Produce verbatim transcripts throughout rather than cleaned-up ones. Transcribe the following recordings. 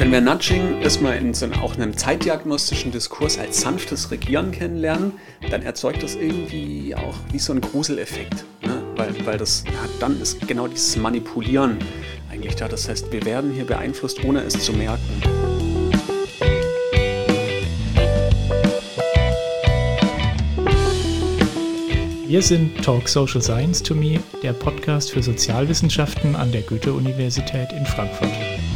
Wenn wir Nudging erstmal in so einem, auch einem zeitdiagnostischen Diskurs als sanftes Regieren kennenlernen, dann erzeugt das irgendwie auch wie so einen Gruseleffekt. Ne? Weil, weil das, ja, dann ist genau dieses Manipulieren eigentlich da. Das heißt, wir werden hier beeinflusst, ohne es zu merken. Wir sind Talk Social Science to Me, der Podcast für Sozialwissenschaften an der Goethe-Universität in Frankfurt.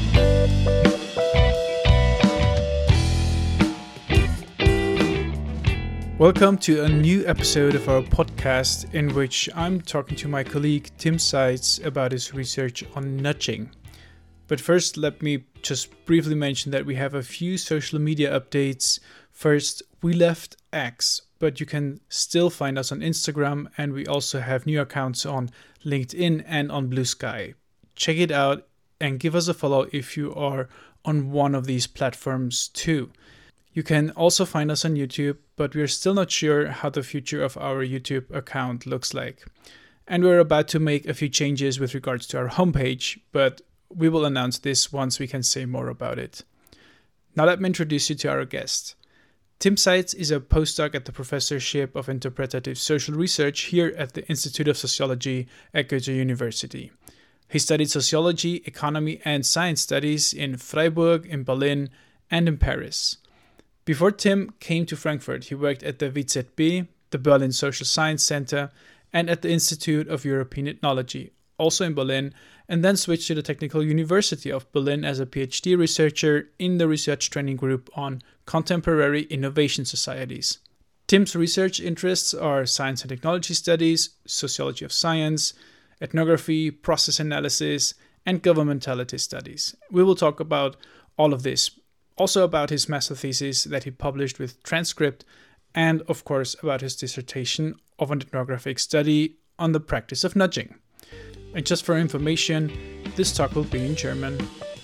Welcome to a new episode of our podcast in which I'm talking to my colleague Tim Seitz about his research on nudging. But first, let me just briefly mention that we have a few social media updates. First, we left X, but you can still find us on Instagram, and we also have new accounts on LinkedIn and on Blue Sky. Check it out and give us a follow if you are on one of these platforms too. You can also find us on YouTube, but we're still not sure how the future of our YouTube account looks like. And we're about to make a few changes with regards to our homepage, but we will announce this once we can say more about it. Now let me introduce you to our guest. Tim Seitz is a postdoc at the Professorship of Interpretative Social Research here at the Institute of Sociology at Goethe University. He studied sociology, economy, and science studies in Freiburg, in Berlin, and in Paris. Before Tim came to Frankfurt, he worked at the V Z B, the Berlin Social Science Center, and at the Institute of European Ethnology, also in Berlin, and then switched to the Technical University of Berlin as a PhD researcher in the research training group on contemporary innovation societies. Tim's research interests are science and technology studies, sociology of science, ethnography, process analysis, and governmentality studies. We will talk about all of this. Also about his master thesis that he published with Transcript, and of course about his dissertation of an ethnographic study on the practice of nudging. And just for information, this talk will be in German.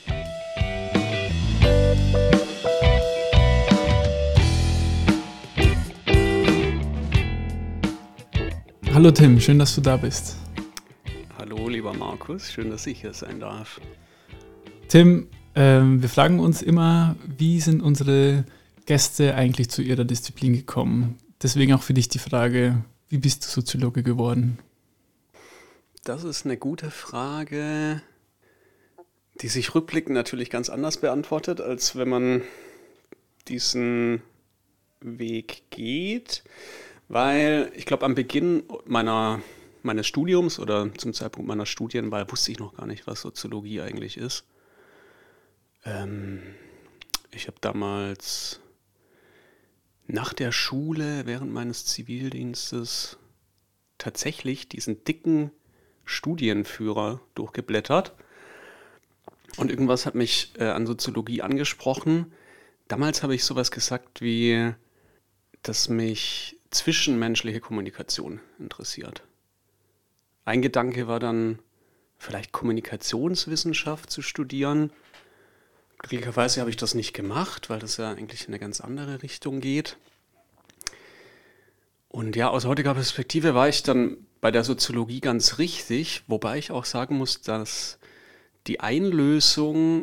Hallo Tim, schön, dass du da bist. Hallo lieber Markus, schön, dass ich hier sein darf. Tim, ähm, wir fragen uns immer, wie sind unsere Gäste eigentlich zu ihrer Disziplin gekommen? Deswegen auch für dich die Frage, wie bist du Soziologe geworden? Das ist eine gute Frage, die sich rückblickend natürlich ganz anders beantwortet, als wenn man diesen Weg geht. Weil ich glaube, am Beginn meiner, meines Studiums oder zum Zeitpunkt meiner Studienwahl wusste ich noch gar nicht, was Soziologie eigentlich ist. Ähm, ich habe damals nach der Schule, während meines Zivildienstes, tatsächlich diesen dicken Studienführer durchgeblättert. Und irgendwas hat mich äh, an Soziologie angesprochen. Damals habe ich sowas gesagt wie, dass mich zwischenmenschliche Kommunikation interessiert. Ein Gedanke war dann, vielleicht Kommunikationswissenschaft zu studieren. Glücklicherweise habe ich das nicht gemacht, weil das ja eigentlich in eine ganz andere Richtung geht. Und ja, aus heutiger Perspektive war ich dann bei der Soziologie ganz richtig, wobei ich auch sagen muss, dass die Einlösung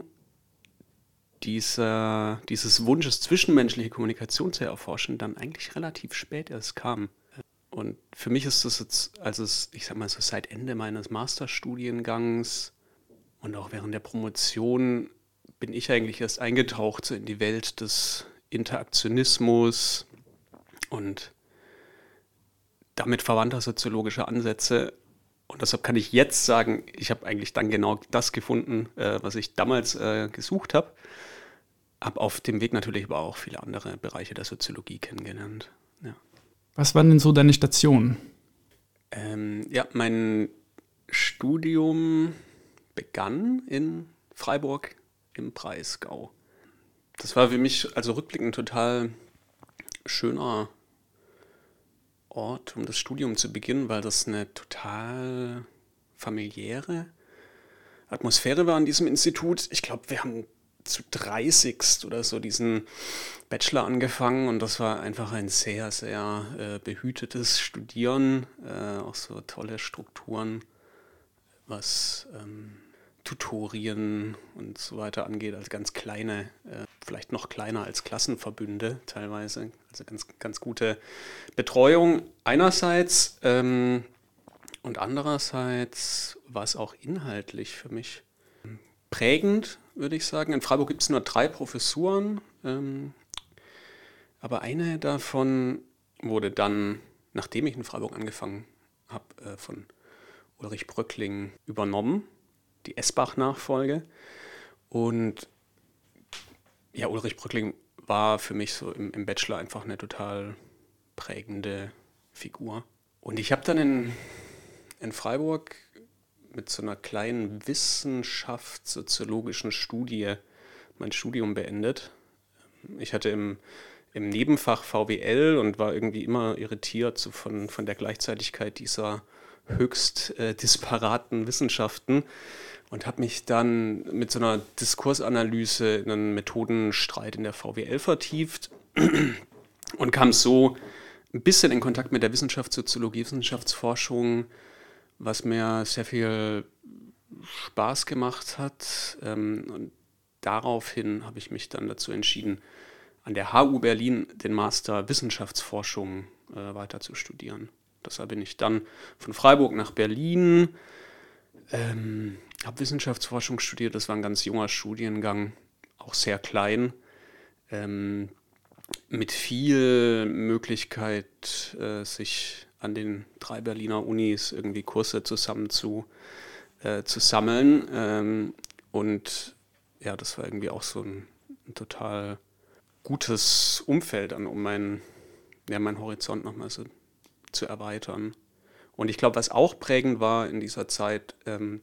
dieser, dieses Wunsches, zwischenmenschliche Kommunikation zu erforschen, dann eigentlich relativ spät erst kam. Und für mich ist das jetzt, also es, ich sag mal so seit Ende meines Masterstudiengangs und auch während der Promotion bin ich eigentlich erst eingetaucht so in die Welt des Interaktionismus und damit verwandter soziologischer Ansätze. Und deshalb kann ich jetzt sagen, ich habe eigentlich dann genau das gefunden, äh, was ich damals äh, gesucht habe. Habe auf dem Weg natürlich aber auch viele andere Bereiche der Soziologie kennengelernt. Ja. Was waren denn so deine Stationen? Ähm, ja, mein Studium begann in Freiburg im Breisgau. Das war für mich also rückblickend total schöner Ort, um das Studium zu beginnen, weil das eine total familiäre Atmosphäre war an diesem Institut. Ich glaube, wir haben zu dreißigst oder so diesen Bachelor angefangen und das war einfach ein sehr, sehr äh, behütetes Studieren, äh, auch so tolle Strukturen, was ähm, Tutorien und so weiter angeht, also ganz kleine, äh, vielleicht noch kleiner als Klassenverbünde teilweise, also ganz, ganz gute Betreuung einerseits ähm, und andererseits war es auch inhaltlich für mich prägend, würde ich sagen. In Freiburg gibt es nur drei Professuren, ähm, aber eine davon wurde dann, nachdem ich in Freiburg angefangen habe, äh, von Ulrich Bröckling übernommen, die Esbach-Nachfolge. Und ja, Ulrich Bröckling war für mich so im, im Bachelor einfach eine total prägende Figur. Und ich habe dann in, in Freiburg mit so einer kleinen wissenschaftssoziologischen Studie mein Studium beendet. Ich hatte im, im Nebenfach V W L und war irgendwie immer irritiert so von, von der Gleichzeitigkeit dieser höchst äh, disparaten Wissenschaften und habe mich dann mit so einer Diskursanalyse in einen Methodenstreit in der V W L vertieft und kam so ein bisschen in Kontakt mit der Wissenschaftssoziologie, Wissenschaftsforschung, was mir sehr viel Spaß gemacht hat. Ähm, und daraufhin habe ich mich dann dazu entschieden, an der H U Berlin den Master Wissenschaftsforschung äh, weiter zu studieren. Deshalb bin ich dann von Freiburg nach Berlin, ähm, habe Wissenschaftsforschung studiert. Das war ein ganz junger Studiengang, auch sehr klein, ähm, mit viel Möglichkeit, äh, sich an den drei Berliner Unis irgendwie Kurse zusammen zu, äh, zu sammeln. Ähm, und ja, das war irgendwie auch so ein, ein total gutes Umfeld, an, um meinen ja, mein Horizont nochmal so zu erweitern. Und ich glaube, was auch prägend war in dieser Zeit, ähm,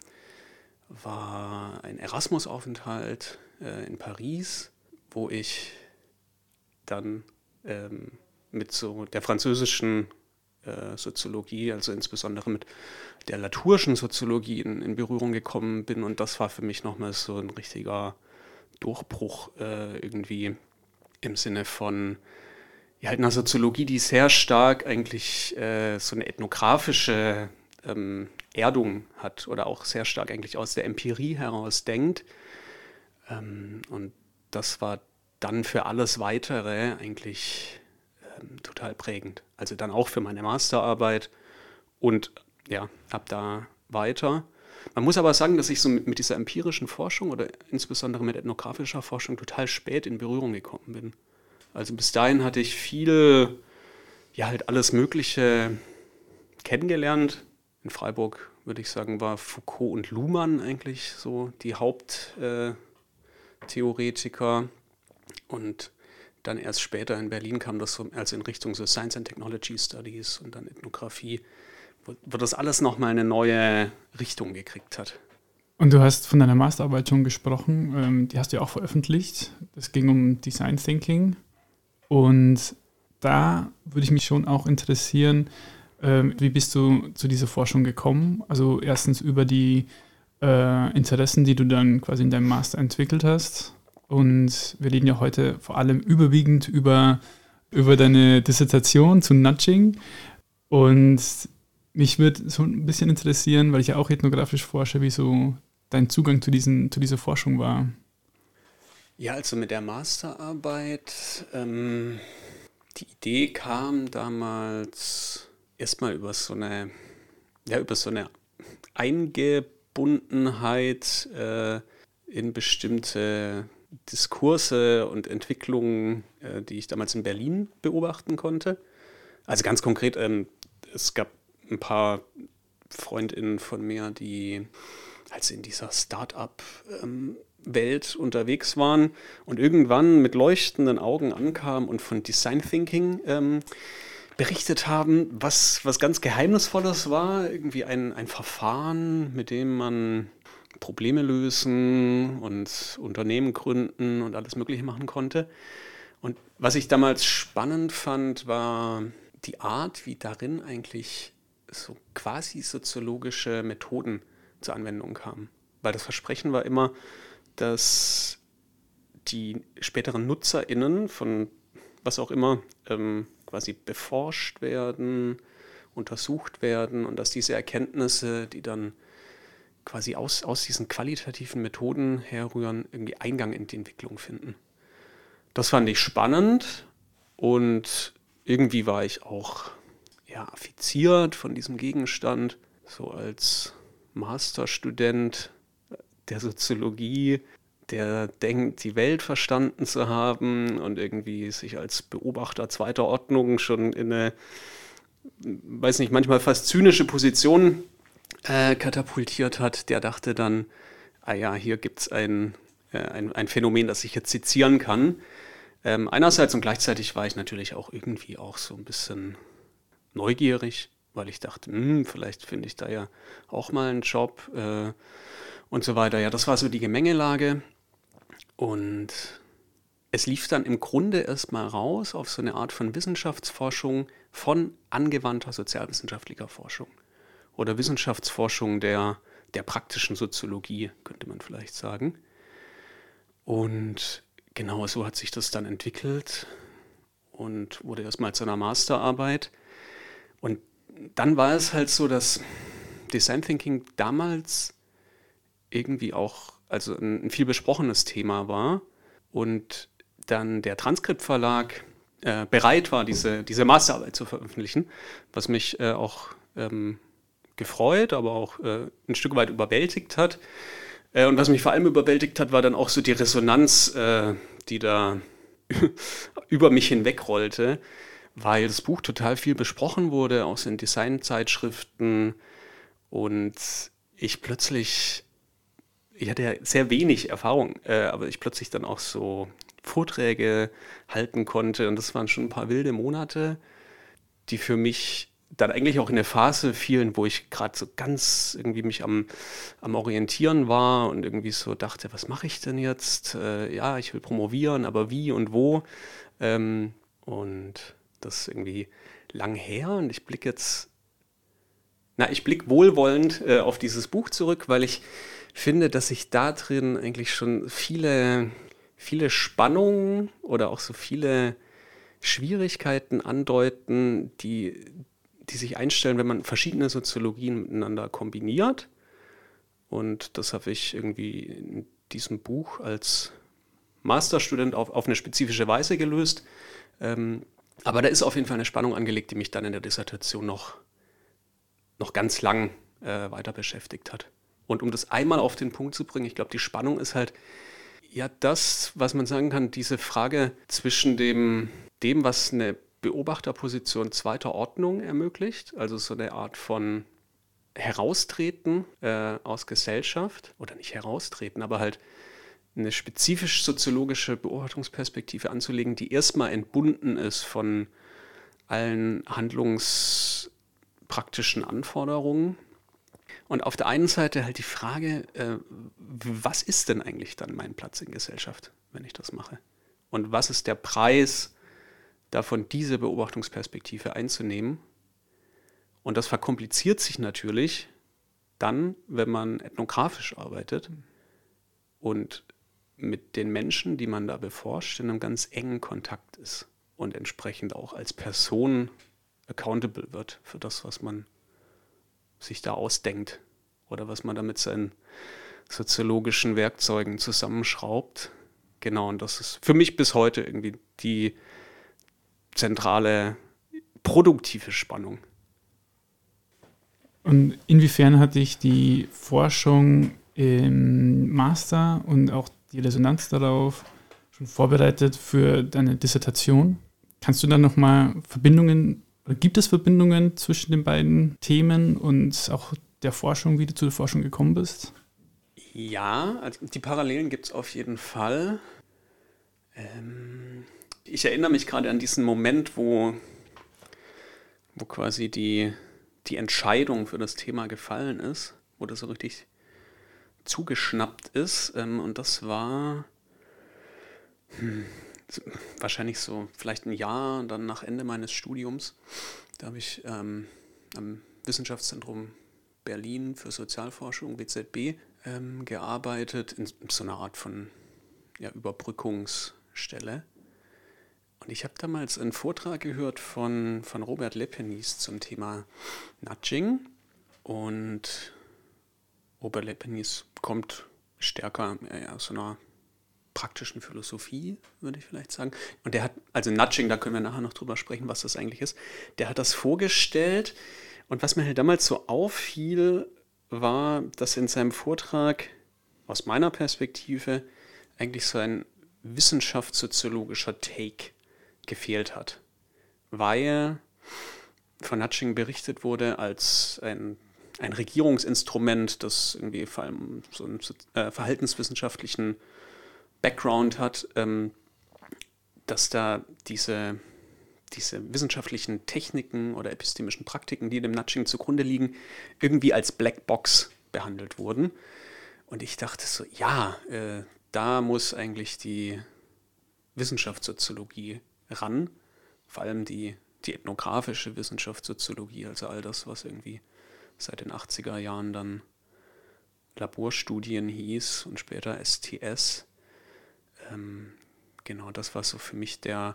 war ein Erasmus-Aufenthalt äh, in Paris, wo ich dann ähm, mit so der französischen äh, Soziologie, also insbesondere mit der latourschen Soziologie in, in Berührung gekommen bin. Und das war für mich nochmal so ein richtiger Durchbruch äh, irgendwie im Sinne von ja, halt einer Soziologie, die sehr stark eigentlich äh, so eine ethnografische ähm, Erdung hat oder auch sehr stark eigentlich aus der Empirie heraus denkt. Ähm, und das war dann für alles Weitere eigentlich ähm, total prägend. Also dann auch für meine Masterarbeit und ja, ab da weiter. Man muss aber sagen, dass ich so mit, mit dieser empirischen Forschung oder insbesondere mit ethnografischer Forschung total spät in Berührung gekommen bin. Also bis dahin hatte ich viel, ja halt alles Mögliche kennengelernt. In Freiburg, würde ich sagen, war Foucault und Luhmann eigentlich so die Haupttheoretiker. Äh, und dann erst später in Berlin kam das so, also in Richtung so Science and Technology Studies und dann Ethnographie, wo, wo das alles nochmal eine neue Richtung gekriegt hat. Und du hast von deiner Masterarbeit schon gesprochen, ähm, die hast du ja auch veröffentlicht. Es ging um Design Thinking. Und da würde ich mich schon auch interessieren, ähm, wie bist du zu dieser Forschung gekommen? Also erstens über die äh, Interessen, die du dann quasi in deinem Master entwickelt hast. Und wir reden ja heute vor allem überwiegend über, über deine Dissertation zu Nudging. Und mich würde so ein bisschen interessieren, weil ich ja auch ethnografisch forsche, wie so dein Zugang zu, diesen, zu dieser Forschung war. Ja, also mit der Masterarbeit, ähm, die Idee kam damals erstmal über so eine, ja, über so eine Eingebundenheit äh, in bestimmte Diskurse und Entwicklungen, äh, die ich damals in Berlin beobachten konnte. Also ganz konkret, ähm, es gab ein paar FreundInnen von mir, die also in dieser Start-up ähm, Welt unterwegs waren und irgendwann mit leuchtenden Augen ankamen und von Design Thinking ähm, berichtet haben, was, was ganz Geheimnisvolles war, irgendwie ein, ein Verfahren, mit dem man Probleme lösen und Unternehmen gründen und alles Mögliche machen konnte. Und was ich damals spannend fand, war die Art, wie darin eigentlich so quasi soziologische Methoden zur Anwendung kamen. Weil das Versprechen war immer, dass die späteren NutzerInnen von was auch immer ähm, quasi beforscht werden, untersucht werden und dass diese Erkenntnisse, die dann quasi aus, aus diesen qualitativen Methoden herrühren, irgendwie Eingang in die Entwicklung finden. Das fand ich spannend und irgendwie war ich auch ja, affiziert von diesem Gegenstand, so als Masterstudent der Soziologie, der denkt, die Welt verstanden zu haben und irgendwie sich als Beobachter zweiter Ordnung schon in eine, weiß nicht, manchmal fast zynische Position äh, katapultiert hat, der dachte dann, ah ja, hier gibt es ein, äh, ein, ein Phänomen, das ich jetzt sezieren kann. Ähm, einerseits und gleichzeitig war ich natürlich auch irgendwie auch so ein bisschen neugierig, weil ich dachte, hm, vielleicht finde ich da ja auch mal einen Job äh, und so weiter. Ja, das war so die Gemengelage. Und es lief dann im Grunde erstmal raus auf so eine Art von Wissenschaftsforschung von angewandter sozialwissenschaftlicher Forschung oder Wissenschaftsforschung der, der praktischen Soziologie, könnte man vielleicht sagen. Und genau so hat sich das dann entwickelt und wurde erstmal zu einer Masterarbeit. Und dann war es halt so, dass Design Thinking damals irgendwie auch also ein, ein viel besprochenes Thema war und dann der Transkriptverlag äh, bereit war, diese, diese Masterarbeit zu veröffentlichen, was mich äh, auch ähm, gefreut, aber auch äh, ein Stück weit überwältigt hat. Äh, und was mich vor allem überwältigt hat, war dann auch so die Resonanz, äh, die da über mich hinwegrollte, weil das Buch total viel besprochen wurde, auch in Designzeitschriften und ich plötzlich, ich hatte ja sehr wenig Erfahrung, äh, aber ich plötzlich dann auch so Vorträge halten konnte und das waren schon ein paar wilde Monate, die für mich dann eigentlich auch in eine Phase fielen, wo ich gerade so ganz irgendwie mich am, am Orientieren war und irgendwie so dachte, was mache ich denn jetzt? Äh, ja, ich will promovieren, aber wie und wo? Ähm, und das ist irgendwie lang her und ich blicke jetzt, na, ich blicke wohlwollend äh, auf dieses Buch zurück, weil ich finde, dass sich da drin eigentlich schon viele, viele Spannungen oder auch so viele Schwierigkeiten andeuten, die, die sich einstellen, wenn man verschiedene Soziologien miteinander kombiniert. Und das habe ich irgendwie in diesem Buch als Masterstudent auf, auf eine spezifische Weise gelöst. Ähm, aber da ist auf jeden Fall eine Spannung angelegt, die mich dann in der Dissertation noch, noch ganz lang äh, weiter beschäftigt hat. Und um das einmal auf den Punkt zu bringen, ich glaube, die Spannung ist halt ja das, was man sagen kann, diese Frage zwischen dem, dem, was eine Beobachterposition zweiter Ordnung ermöglicht, also so eine Art von Heraustreten äh, aus Gesellschaft, oder nicht heraustreten, aber halt eine spezifisch soziologische Beobachtungsperspektive anzulegen, die erstmal entbunden ist von allen handlungspraktischen Anforderungen. Und auf der einen Seite halt die Frage, äh, was ist denn eigentlich dann mein Platz in Gesellschaft, wenn ich das mache? Und was ist der Preis davon, diese Beobachtungsperspektive einzunehmen? Und das verkompliziert sich natürlich dann, wenn man ethnografisch arbeitet und mit den Menschen, die man da beforscht, in einem ganz engen Kontakt ist und entsprechend auch als Person accountable wird für das, was man sich da ausdenkt oder was man da mit seinen soziologischen Werkzeugen zusammenschraubt. Genau, und das ist für mich bis heute irgendwie die zentrale produktive Spannung. Und inwiefern hat dich die Forschung im Master und auch die Resonanz darauf schon vorbereitet für deine Dissertation? Kannst du dann nochmal Verbindungen, oder gibt es Verbindungen zwischen den beiden Themen und auch der Forschung, wie du zu der Forschung gekommen bist? Ja, also die Parallelen gibt es auf jeden Fall. Ähm, ich erinnere mich gerade an diesen Moment, wo, wo quasi die, die Entscheidung für das Thema gefallen ist, wo das so richtig zugeschnappt ist. Ähm, und das war hm, wahrscheinlich so vielleicht ein Jahr dann nach Ende meines Studiums. Da habe ich ähm, am Wissenschaftszentrum Berlin für Sozialforschung, W Z B, ähm, gearbeitet, in so einer Art von ja, Überbrückungsstelle. Und ich habe damals einen Vortrag gehört von, von Robert Lepenis zum Thema Nudging. Und Oberlepenis kommt stärker äh, aus so einer praktischen Philosophie, würde ich vielleicht sagen. Und der hat, also Nudging, da können wir nachher noch drüber sprechen, was das eigentlich ist. Der hat das vorgestellt und was mir halt damals so auffiel, war, dass in seinem Vortrag aus meiner Perspektive eigentlich so ein wissenschaftssoziologischer Take gefehlt hat. Weil von Nudging berichtet wurde als ein, ein Regierungsinstrument, das irgendwie vor allem so einen äh, verhaltenswissenschaftlichen Background hat, ähm, dass da diese, diese wissenschaftlichen Techniken oder epistemischen Praktiken, die dem Nudging zugrunde liegen, irgendwie als Blackbox behandelt wurden. Und ich dachte so, ja, äh, da muss eigentlich die Wissenschaftssoziologie ran, vor allem die, die ethnografische Wissenschaftssoziologie, also all das, was irgendwie seit den achtziger Jahren dann Laborstudien hieß und später S T S. Ähm, genau, das war so für mich der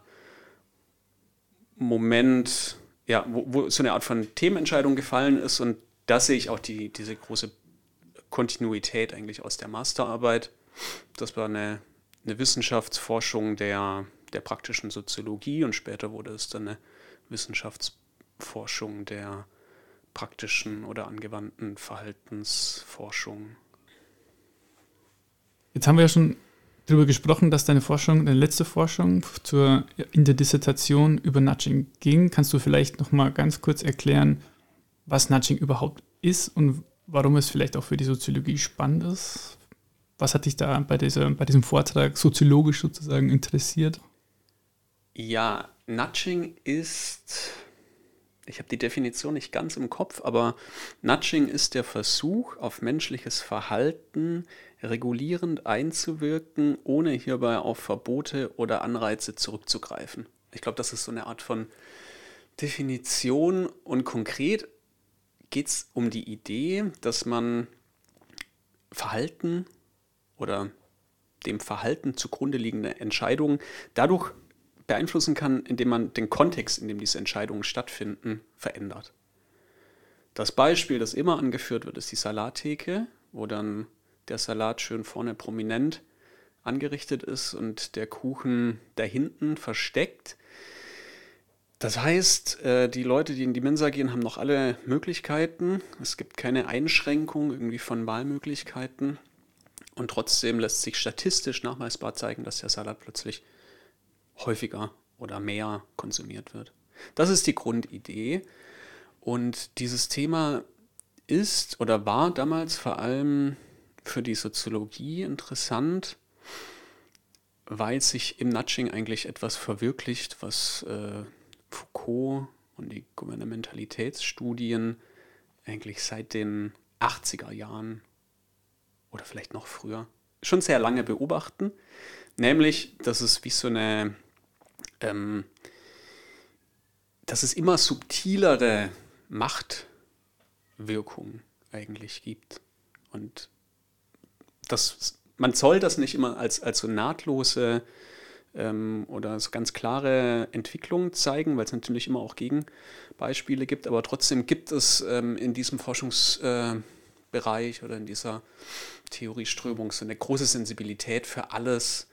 Moment, ja, wo, wo so eine Art von Themenentscheidung gefallen ist, und da sehe ich auch die, diese große Kontinuität eigentlich aus der Masterarbeit. Das war eine, eine Wissenschaftsforschung der, der praktischen Soziologie und später wurde es dann eine Wissenschaftsforschung der praktischen oder angewandten Verhaltensforschung. Jetzt haben wir ja schon darüber gesprochen, dass deine Forschung, deine letzte Forschung zur, in der Dissertation über Nudging ging. Kannst du vielleicht noch mal ganz kurz erklären, was Nudging überhaupt ist und warum es vielleicht auch für die Soziologie spannend ist? Was hat dich da bei, dieser, bei diesem Vortrag soziologisch sozusagen interessiert? Ja, Nudging ist, ich habe die Definition nicht ganz im Kopf, aber Nudging ist der Versuch, auf menschliches Verhalten regulierend einzuwirken, ohne hierbei auf Verbote oder Anreize zurückzugreifen. Ich glaube, das ist so eine Art von Definition, und konkret geht es um die Idee, dass man Verhalten oder dem Verhalten zugrunde liegende Entscheidungen dadurch beeinflussen kann, indem man den Kontext, in dem diese Entscheidungen stattfinden, verändert. Das Beispiel, das immer angeführt wird, ist die Salattheke, wo dann der Salat schön vorne prominent angerichtet ist und der Kuchen da hinten versteckt. Das heißt, die Leute, die in die Mensa gehen, haben noch alle Möglichkeiten. Es gibt keine Einschränkung irgendwie von Wahlmöglichkeiten. Und trotzdem lässt sich statistisch nachweisbar zeigen, dass der Salat plötzlich häufiger oder mehr konsumiert wird. Das ist die Grundidee. Und dieses Thema ist oder war damals vor allem für die Soziologie interessant, weil sich im Nudging eigentlich etwas verwirklicht, was äh, Foucault und die Gouvernementalitätsstudien eigentlich seit den achtziger Jahren oder vielleicht noch früher schon sehr lange beobachten, nämlich, dass es wie so eine, ähm, dass es immer subtilere Machtwirkung eigentlich gibt. Und das, man soll das nicht immer als, als so nahtlose ähm, oder so ganz klare Entwicklung zeigen, weil es natürlich immer auch Gegenbeispiele gibt, aber trotzdem gibt es ähm, in diesem Forschungsbereich äh, oder in dieser Theorieströmung so eine große Sensibilität für alles,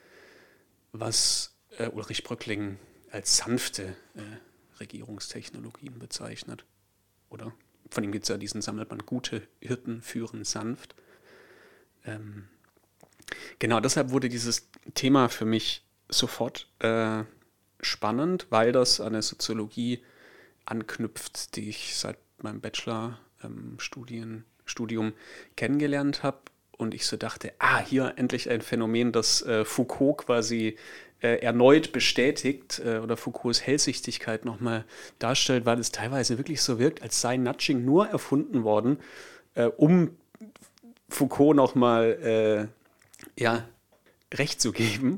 was äh, Ulrich Bröckling als sanfte äh, Regierungstechnologien bezeichnet. Oder? Von ihm gibt es ja diesen Sammelband Gute Hirten führen sanft. Ähm, genau, deshalb wurde dieses Thema für mich sofort äh, spannend, weil das an eine Soziologie anknüpft, die ich seit meinem Bachelor-Studium ähm, kennengelernt habe. Und ich so dachte, ah, hier endlich ein Phänomen, das äh, Foucault quasi äh, erneut bestätigt äh, oder Foucaults Hellsichtigkeit nochmal darstellt, weil es teilweise wirklich so wirkt, als sei Nudging nur erfunden worden, äh, um Foucault nochmal äh, ja, Recht zu geben.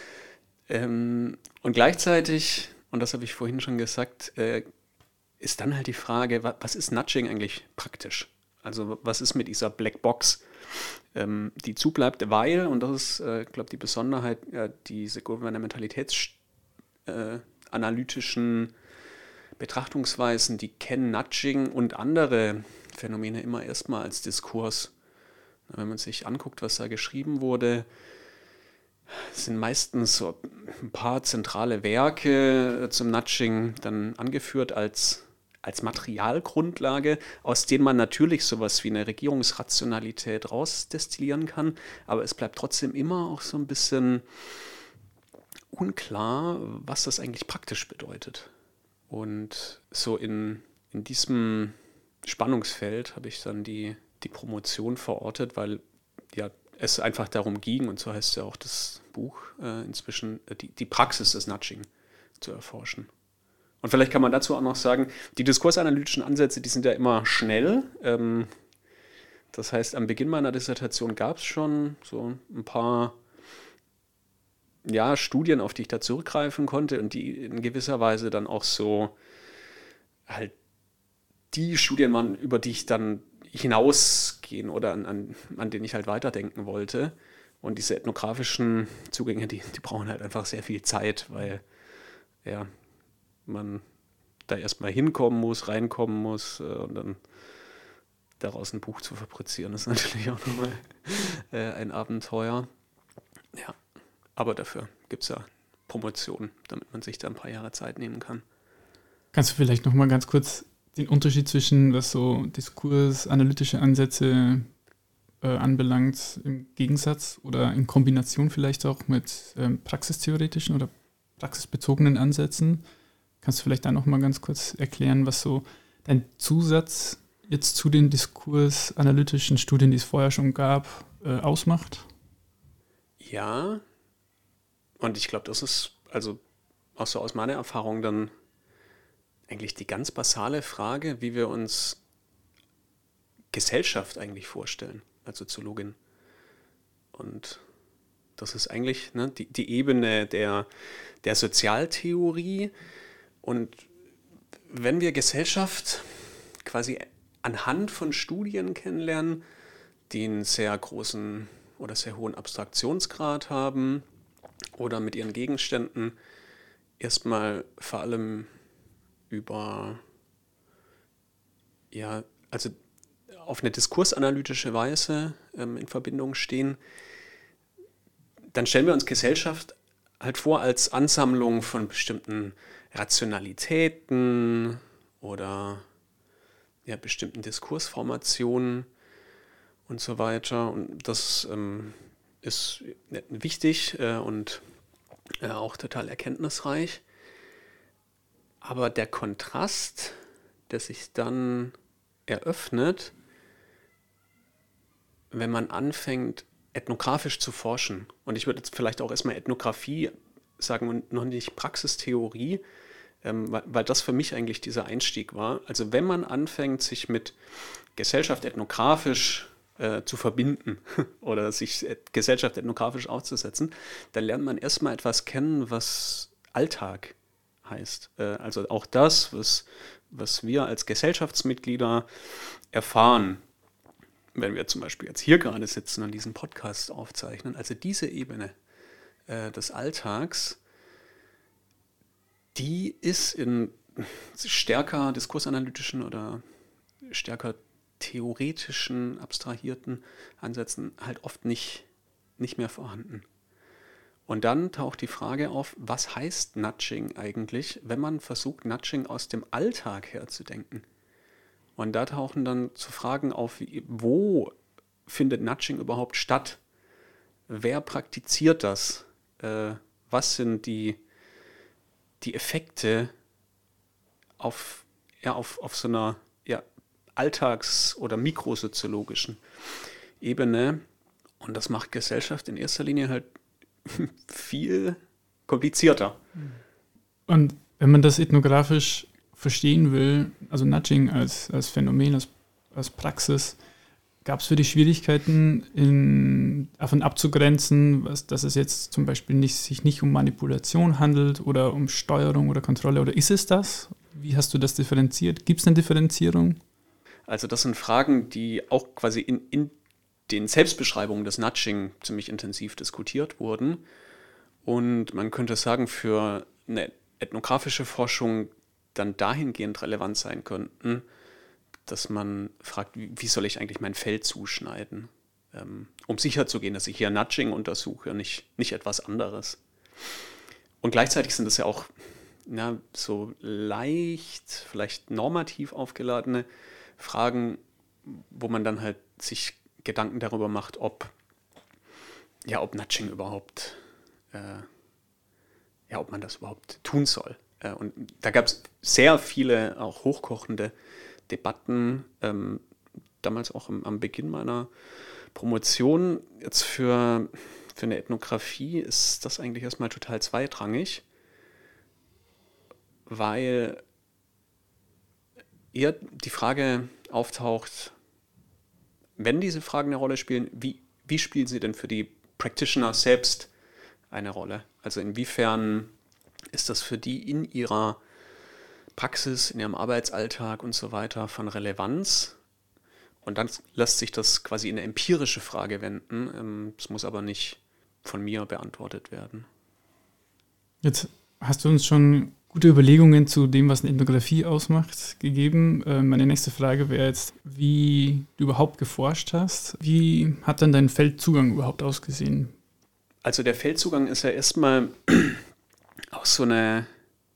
Ähm, und gleichzeitig, und das habe ich vorhin schon gesagt, äh, ist dann halt die Frage, wa- was ist Nudging eigentlich praktisch? Also was ist mit dieser Blackbox, ähm, die zubleibt, weil, und das ist, äh, glaube ich, die Besonderheit, äh, diese gouvernementalitätsanalytischen äh, Betrachtungsweisen, die kennen Nudging und andere Phänomene immer erstmal als Diskurs Wenn man sich anguckt, was da geschrieben wurde, sind meistens so ein paar zentrale Werke zum Nudging dann angeführt als, als Materialgrundlage, aus denen man natürlich sowas wie eine Regierungsrationalität rausdestillieren kann, aber es bleibt trotzdem immer auch so ein bisschen unklar, was das eigentlich praktisch bedeutet. Und so in, in diesem Spannungsfeld habe ich dann die, die Promotion verortet, weil ja es einfach darum ging, und so heißt ja auch das Buch äh, inzwischen, äh, die, die Praxis des Nudging zu erforschen. Und vielleicht kann man dazu auch noch sagen, die diskursanalytischen Ansätze, die sind ja immer schnell. Ähm, das heißt, am Beginn meiner Dissertation gab es schon so ein paar ja, Studien, auf die ich da zurückgreifen konnte und die in gewisser Weise dann auch so halt die Studien waren, über die ich dann hinausgehen oder an, an, an denen ich halt weiterdenken wollte. Und diese ethnografischen Zugänge, die, die brauchen halt einfach sehr viel Zeit, weil ja, man da erstmal hinkommen muss, reinkommen muss äh, und dann daraus ein Buch zu fabrizieren, ist natürlich auch nochmal äh, ein Abenteuer. Ja, aber dafür gibt es ja Promotion, damit man sich da ein paar Jahre Zeit nehmen kann. Kannst du vielleicht nochmal ganz kurz den Unterschied zwischen, was so diskursanalytische Ansätze äh, anbelangt, im Gegensatz oder in Kombination vielleicht auch mit ähm, praxistheoretischen oder praxisbezogenen Ansätzen. Kannst du vielleicht da nochmal ganz kurz erklären, was so dein Zusatz jetzt zu den diskursanalytischen Studien, die es vorher schon gab, äh, ausmacht? Ja, und ich glaube, das ist also auch so aus meiner Erfahrung dann eigentlich die ganz basale Frage, wie wir uns Gesellschaft eigentlich vorstellen als Soziologin. Und das ist eigentlich ne, die, die Ebene der, der Sozialtheorie. Und wenn wir Gesellschaft quasi anhand von Studien kennenlernen, die einen sehr großen oder sehr hohen Abstraktionsgrad haben oder mit ihren Gegenständen erstmal vor allem über, ja, also auf eine diskursanalytische Weise ähm, in Verbindung stehen, dann stellen wir uns Gesellschaft halt vor als Ansammlung von bestimmten Rationalitäten oder ja, bestimmten Diskursformationen und so weiter. Und das ähm, ist wichtig äh, und äh, auch total erkenntnisreich. Aber der Kontrast, der sich dann eröffnet, wenn man anfängt, ethnografisch zu forschen, und ich würde jetzt vielleicht auch erstmal Ethnographie sagen und noch nicht Praxistheorie, ähm, weil, weil das für mich eigentlich dieser Einstieg war. Also wenn man anfängt, sich mit Gesellschaft ethnografisch äh, zu verbinden oder sich Gesellschaft ethnografisch auszusetzen, dann lernt man erstmal etwas kennen, was Alltag heißt. Äh, also auch das, was, was wir als Gesellschaftsmitglieder erfahren, wenn wir zum Beispiel jetzt hier gerade sitzen und diesen Podcast aufzeichnen. Also diese Ebene äh, des Alltags, die ist in stärker diskursanalytischen oder stärker theoretischen, abstrahierten Ansätzen halt oft nicht, nicht mehr vorhanden. Und dann taucht die Frage auf, was heißt Nudging eigentlich, wenn man versucht, Nudging aus dem Alltag herzudenken? Und da tauchen dann zu Fragen auf, wie, wo findet Nudging überhaupt statt? Wer praktiziert das? Äh, was sind die, die Effekte auf, ja, auf, auf so einer ja, alltags- oder mikrosoziologischen Ebene? Und das macht Gesellschaft in erster Linie halt viel komplizierter. Und wenn man das ethnografisch verstehen will, also Nudging als, als Phänomen, als, als Praxis, gab es für die Schwierigkeiten, in, davon abzugrenzen, was, dass es jetzt zum Beispiel nicht, sich nicht um Manipulation handelt oder um Steuerung oder Kontrolle, oder ist es das? Wie hast du das differenziert? Gibt es eine Differenzierung? Also das sind Fragen, die auch quasi in, in den Selbstbeschreibungen des Nudging ziemlich intensiv diskutiert wurden. Und man könnte sagen, für eine ethnografische Forschung dann dahingehend relevant sein könnten, dass man fragt, wie, wie soll ich eigentlich mein Feld zuschneiden? ähm, um sicher zu gehen, dass ich hier Nudging untersuche und nicht, nicht etwas anderes. Und gleichzeitig sind es ja auch na, so leicht, vielleicht normativ aufgeladene Fragen, wo man dann halt sich Gedanken darüber macht, ob, ja, ob Nudging überhaupt, äh, ja, ob man das überhaupt tun soll. Äh, und da gab es sehr viele auch hochkochende Debatten, ähm, damals auch im, am Beginn meiner Promotion. Jetzt für, für eine Ethnographie ist das eigentlich erstmal total zweitrangig, weil eher die Frage auftaucht, wenn diese Fragen eine Rolle spielen, wie, wie spielen sie denn für die Practitioner selbst eine Rolle? Also inwiefern ist das für die in ihrer Praxis, in ihrem Arbeitsalltag und so weiter von Relevanz? Und dann lässt sich das quasi in eine empirische Frage wenden. Das muss aber nicht von mir beantwortet werden. Jetzt hast du uns schon gute Überlegungen zu dem, was eine Ethnographie ausmacht, gegeben. Äh, meine nächste Frage wäre jetzt, wie du überhaupt geforscht hast. Wie hat dann dein Feldzugang überhaupt ausgesehen? Also der Feldzugang ist ja erstmal auch so eine,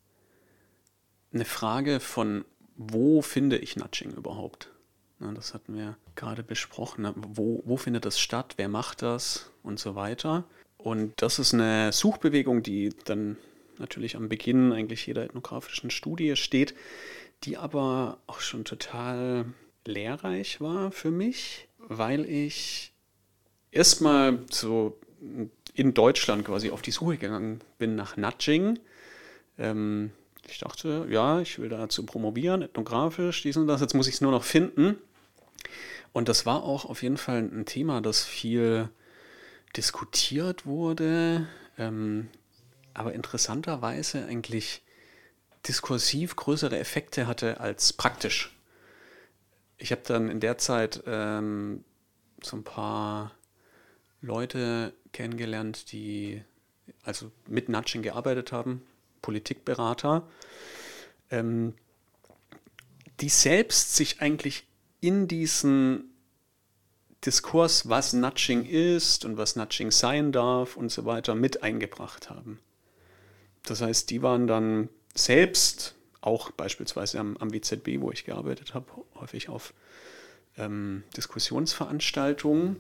eine Frage von, wo finde ich Nudging überhaupt? Na, das hatten wir gerade besprochen. Ne? Wo, wo findet das statt? Wer macht das? Und so weiter. Und das ist eine Suchbewegung, die dann natürlich am Beginn eigentlich jeder ethnografischen Studie steht, die aber auch schon total lehrreich war für mich, weil ich erstmal so in Deutschland quasi auf die Suche gegangen bin nach Nudging. Ähm, ich dachte, ja, ich will dazu promovieren, ethnografisch, dies und das, jetzt muss ich es nur noch finden. Und das war auch auf jeden Fall ein Thema, das viel diskutiert wurde, ähm, aber interessanterweise eigentlich diskursiv größere Effekte hatte als praktisch. Ich habe dann in der Zeit ähm, so ein paar Leute kennengelernt, die also mit Nudging gearbeitet haben, Politikberater, ähm, die selbst sich eigentlich in diesen Diskurs, was Nudging ist und was Nudging sein darf und so weiter, mit eingebracht haben. Das heißt, die waren dann selbst, auch beispielsweise am, am W Z B, wo ich gearbeitet habe, häufig auf ähm, Diskussionsveranstaltungen.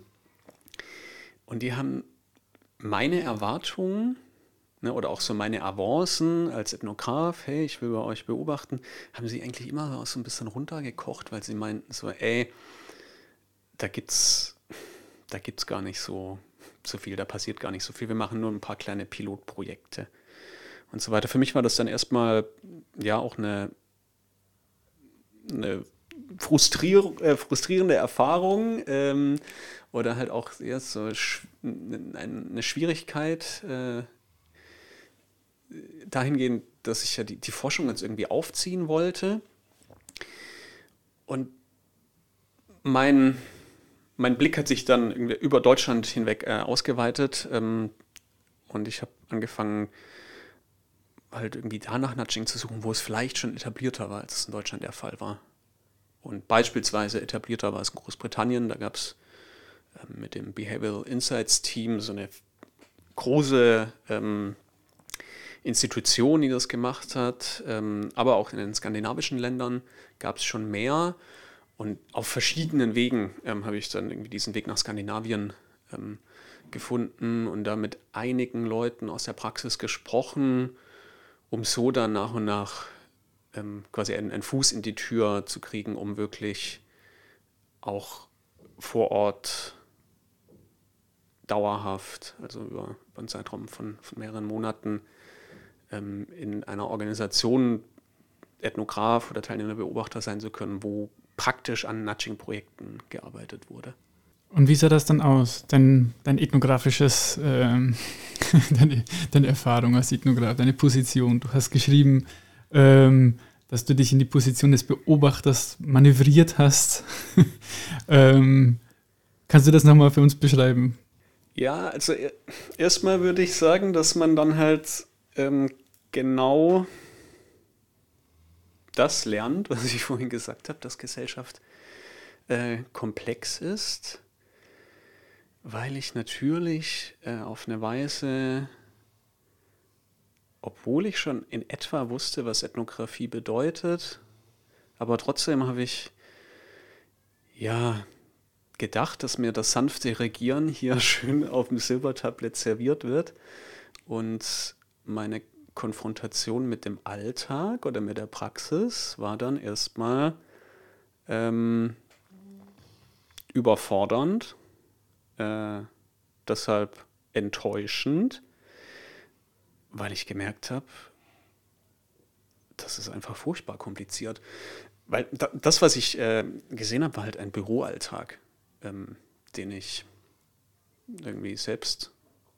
Und die haben meine Erwartungen, ne, oder auch so meine Avancen als Ethnograph, hey, ich will bei euch beobachten, haben sie eigentlich immer so ein bisschen runtergekocht, weil sie meinten so, ey, da gibt's, da gibt's gar nicht so, so viel, da passiert gar nicht so viel. Wir machen nur ein paar kleine Pilotprojekte und so weiter. Für mich war das dann erstmal ja auch eine, eine frustrier, äh, frustrierende Erfahrung ähm, oder halt auch ja, so sch- eine Schwierigkeit äh, dahingehend, dass ich ja die, die Forschung jetzt irgendwie aufziehen wollte. Und mein, mein Blick hat sich dann irgendwie über Deutschland hinweg äh, ausgeweitet ähm, und ich habe angefangen, halt irgendwie danach Nudging zu suchen, wo es vielleicht schon etablierter war, als es in Deutschland der Fall war. Und beispielsweise etablierter war es in Großbritannien, da gab es ähm, mit dem Behavioral Insights Team so eine große ähm, Institution, die das gemacht hat, ähm, aber auch in den skandinavischen Ländern gab es schon mehr. Und auf verschiedenen Wegen ähm, habe ich dann irgendwie diesen Weg nach Skandinavien ähm, gefunden und da mit einigen Leuten aus der Praxis gesprochen, um so dann nach und nach ähm, quasi einen, einen Fuß in die Tür zu kriegen, um wirklich auch vor Ort dauerhaft, also über, über einen Zeitraum von, von mehreren Monaten, ähm, in einer Organisation Ethnograph oder teilnehmender Beobachter sein zu können, wo praktisch an Nudging-Projekten gearbeitet wurde. Und wie sah das dann aus, dein, dein ethnografisches, ähm, deine, deine Erfahrung als Ethnograph, deine Position? Du hast geschrieben, ähm, dass du dich in die Position des Beobachters manövriert hast. ähm, kannst du das nochmal für uns beschreiben? Ja, also erstmal würde ich sagen, dass man dann halt ähm, genau das lernt, was ich vorhin gesagt habe, dass Gesellschaft äh, komplex ist. Weil ich natürlich äh, auf eine Weise, obwohl ich schon in etwa wusste, was Ethnographie bedeutet, aber trotzdem habe ich ja gedacht, dass mir das sanfte Regieren hier schön auf dem Silbertablett serviert wird und meine Konfrontation mit dem Alltag oder mit der Praxis war dann erstmal ähm, überfordernd, äh, deshalb enttäuschend, weil ich gemerkt habe, das ist einfach furchtbar kompliziert. Weil da, das, was ich äh, gesehen habe, war halt ein Büroalltag, ähm, den ich irgendwie selbst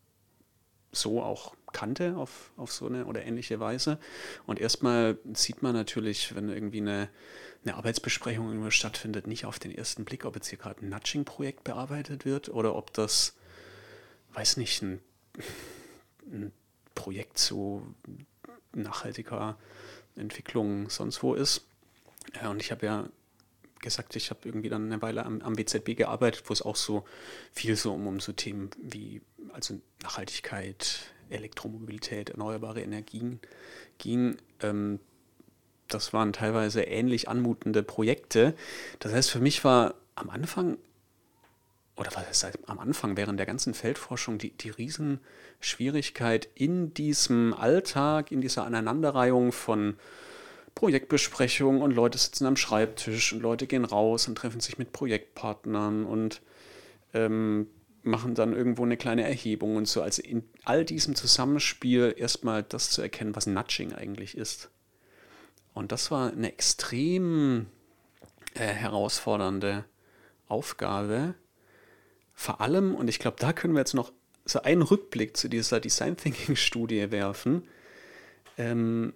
so auch kannte auf, auf so eine oder ähnliche Weise. Und erstmal sieht man natürlich, wenn irgendwie eine, eine Arbeitsbesprechung irgendwo stattfindet, nicht auf den ersten Blick, ob jetzt hier gerade ein Nudging-Projekt bearbeitet wird oder ob das, weiß nicht, ein, ein Projekt zu nachhaltiger Entwicklung sonst wo ist. Ja, und ich habe ja gesagt, ich habe irgendwie dann eine Weile am, am W Z B gearbeitet, wo es auch so viel so um, um so Themen wie also Nachhaltigkeit, Elektromobilität, erneuerbare Energien ging. Ähm, das waren teilweise ähnlich anmutende Projekte. Das heißt, für mich war am Anfang, oder was heißt am Anfang, während der ganzen Feldforschung, die, die Riesenschwierigkeit in diesem Alltag, in dieser Aneinanderreihung von Projektbesprechungen und Leute sitzen am Schreibtisch und Leute gehen raus und treffen sich mit Projektpartnern und ähm, machen dann irgendwo eine kleine Erhebung und so. Also in all diesem Zusammenspiel erstmal das zu erkennen, was Nudging eigentlich ist. Und das war eine extrem äh, herausfordernde Aufgabe. Vor allem, und ich glaube, da können wir jetzt noch so einen Rückblick zu dieser Design Thinking Studie werfen. Ähm,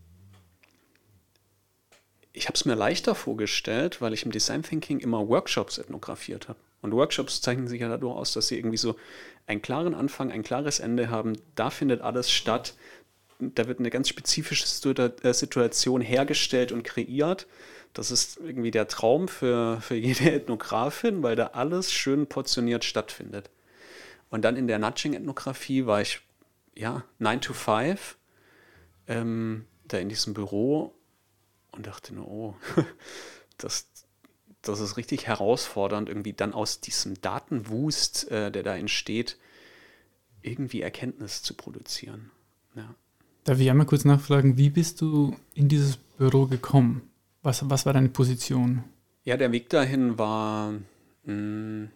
Ich habe es mir leichter vorgestellt, weil ich im Design Thinking immer Workshops ethnografiert habe. Und Workshops zeichnen sich ja dadurch aus, dass sie irgendwie so einen klaren Anfang, ein klares Ende haben. Da findet alles statt. Da wird eine ganz spezifische Situation hergestellt und kreiert. Das ist irgendwie der Traum für, für jede Ethnografin, weil da alles schön portioniert stattfindet. Und dann in der Nudging-Ethnographie war ich, ja, nine to five, ähm, da in diesem Büro und dachte nur, oh, das, das ist richtig herausfordernd, irgendwie dann aus diesem Datenwust, äh, der da entsteht, irgendwie Erkenntnis zu produzieren. Ja. Darf ich einmal kurz nachfragen, wie bist du in dieses Büro gekommen? Was, was war deine Position? Ja, der Weg dahin war, mh,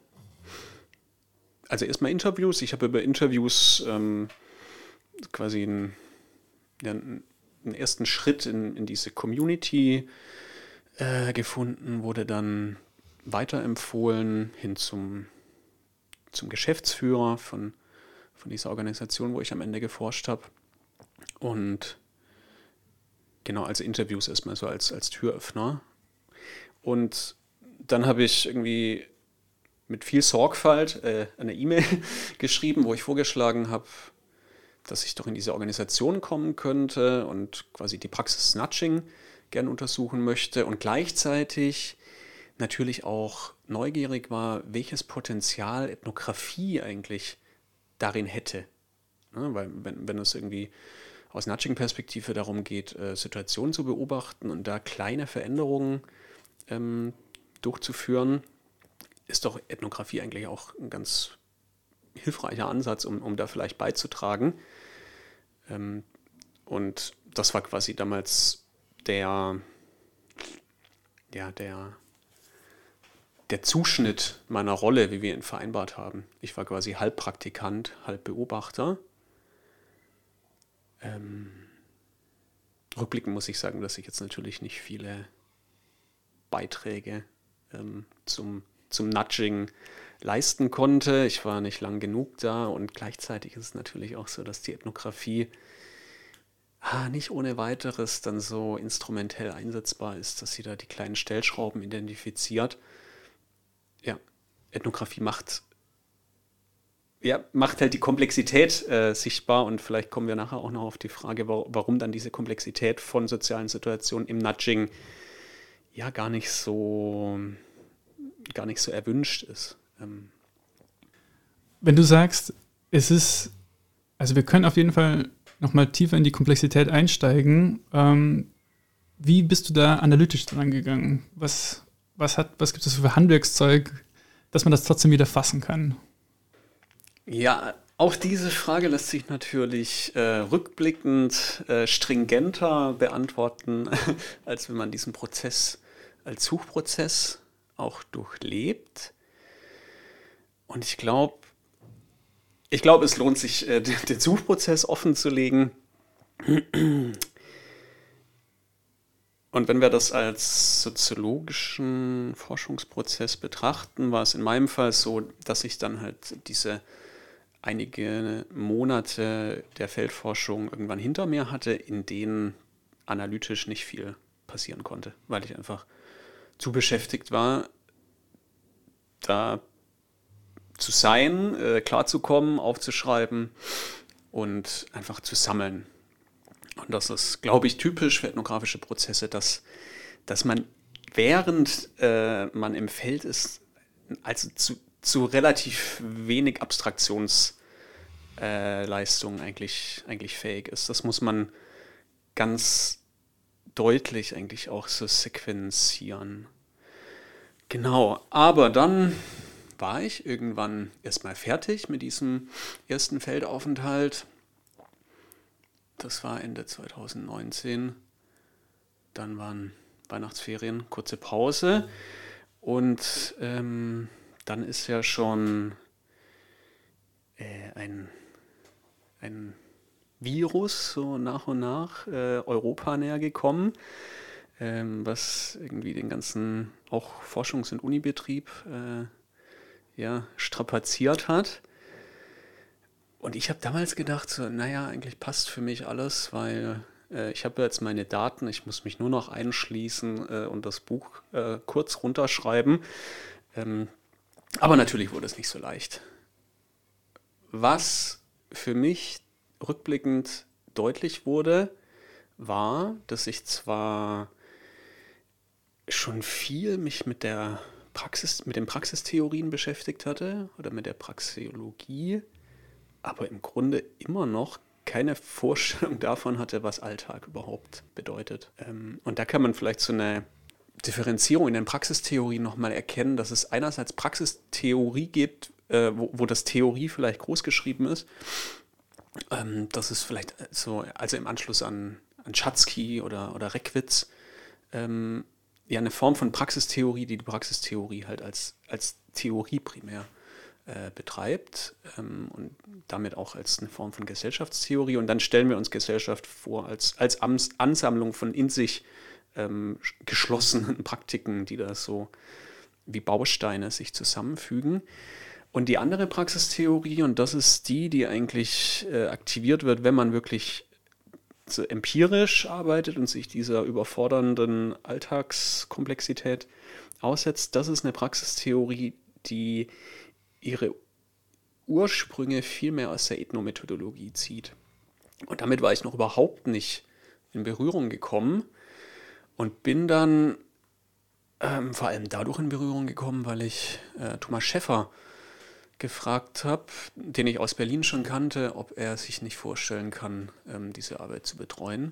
also erstmal Interviews. Ich habe über Interviews ähm, quasi einen, ja, einen ersten Schritt in, in diese Community äh, gefunden, wurde dann weiterempfohlen hin zum, zum Geschäftsführer von, von dieser Organisation, wo ich am Ende geforscht habe. Und genau, also Interviews erstmal so als, als Türöffner. Und dann habe ich irgendwie mit viel Sorgfalt äh, eine E-Mail geschrieben, wo ich vorgeschlagen habe, dass ich doch in diese Organisation kommen könnte und quasi die Praxis Nudging gerne untersuchen möchte und gleichzeitig natürlich auch neugierig war, welches Potenzial Ethnographie eigentlich darin hätte. Ja, weil wenn, wenn es irgendwie aus Nudging-Perspektive darum geht, äh, Situationen zu beobachten und da kleine Veränderungen ähm, durchzuführen, ist doch Ethnographie eigentlich auch ein ganz hilfreicher Ansatz, um, um da vielleicht beizutragen. Ähm, und das war quasi damals der, ja, der, der Zuschnitt meiner Rolle, wie wir ihn vereinbart haben. Ich war quasi halb Praktikant, halb Beobachter. Ähm, rückblickend muss ich sagen, dass ich jetzt natürlich nicht viele Beiträge ähm, zum, zum Nudging leisten konnte. Ich war nicht lang genug da und gleichzeitig ist es natürlich auch so, dass die Ethnographie ah, nicht ohne weiteres dann so instrumentell einsetzbar ist, dass sie da die kleinen Stellschrauben identifiziert. Ja, Ethnographie macht, ja, macht halt die Komplexität äh, sichtbar und vielleicht kommen wir nachher auch noch auf die Frage, warum dann diese Komplexität von sozialen Situationen im Nudging ja gar nicht so, gar nicht so erwünscht ist. wenn du sagst, es ist, also wir können auf jeden Fall nochmal tiefer in die Komplexität einsteigen. Ähm, wie bist du da analytisch dran gegangen? Was, was, hat, was gibt es für Handwerkszeug, dass man das trotzdem wieder fassen kann? Ja, auch diese Frage lässt sich natürlich äh, rückblickend äh, stringenter beantworten, als wenn man diesen Prozess als Suchprozess auch durchlebt. Und ich glaube, ich glaube, es lohnt sich, äh, den Suchprozess offen zu legen. Und wenn wir das als soziologischen Forschungsprozess betrachten, war es in meinem Fall so, dass ich dann halt diese einige Monate der Feldforschung irgendwann hinter mir hatte, in denen analytisch nicht viel passieren konnte, weil ich einfach zu beschäftigt war, da zu sein, äh, klarzukommen, aufzuschreiben und einfach zu sammeln. Und das ist, glaube ich, typisch für ethnografische Prozesse, dass, dass man, während äh, man im Feld ist, also zu, zu relativ wenig Abstraktionsleistung äh, eigentlich, eigentlich fähig ist. Das muss man ganz deutlich eigentlich auch so sequenzieren. Genau, aber dann war ich irgendwann erstmal fertig mit diesem ersten Feldaufenthalt. Das war Ende zwanzig neunzehn. Dann waren Weihnachtsferien, kurze Pause. Und ähm, dann ist ja schon äh, ein, ein Virus so nach und nach äh, Europa näher gekommen, ähm, was irgendwie den ganzen auch Forschungs- und Unibetrieb äh, ja, strapaziert hat. Und ich habe damals gedacht, so, naja, eigentlich passt für mich alles, weil äh, ich habe jetzt meine Daten, ich muss mich nur noch einschließen äh, und das Buch äh, kurz runterschreiben. Ähm, aber natürlich wurde es nicht so leicht. Was für mich rückblickend deutlich wurde, war, dass ich zwar schon viel mich mit der Praxis, mit den Praxistheorien beschäftigt hatte oder mit der Praxeologie, aber im Grunde immer noch keine Vorstellung davon hatte, was Alltag überhaupt bedeutet. Und da kann man vielleicht so eine Differenzierung in den Praxistheorien nochmal erkennen, dass es einerseits Praxistheorie gibt, wo, wo das Theorie vielleicht groß geschrieben ist. Das ist vielleicht so, also im Anschluss an, an Schatzky oder, oder Reckwitz, ähm, ja, eine Form von Praxistheorie, die die Praxistheorie halt als, als Theorie primär äh, betreibt ähm, und damit auch als eine Form von Gesellschaftstheorie. Und dann stellen wir uns Gesellschaft vor als, als Ansammlung von in sich ähm, geschlossenen Praktiken, die da so wie Bausteine sich zusammenfügen. Und die andere Praxistheorie, und das ist die, die eigentlich äh, aktiviert wird, wenn man wirklich so empirisch arbeitet und sich dieser überfordernden Alltagskomplexität aussetzt, das ist eine Praxistheorie, die ihre Ursprünge viel mehr aus der Ethnomethodologie zieht. Und damit war ich noch überhaupt nicht in Berührung gekommen und bin dann ähm, vor allem dadurch in Berührung gekommen, weil ich äh, Thomas Schäffer gefragt habe, den ich aus Berlin schon kannte, ob er sich nicht vorstellen kann, ähm, diese Arbeit zu betreuen.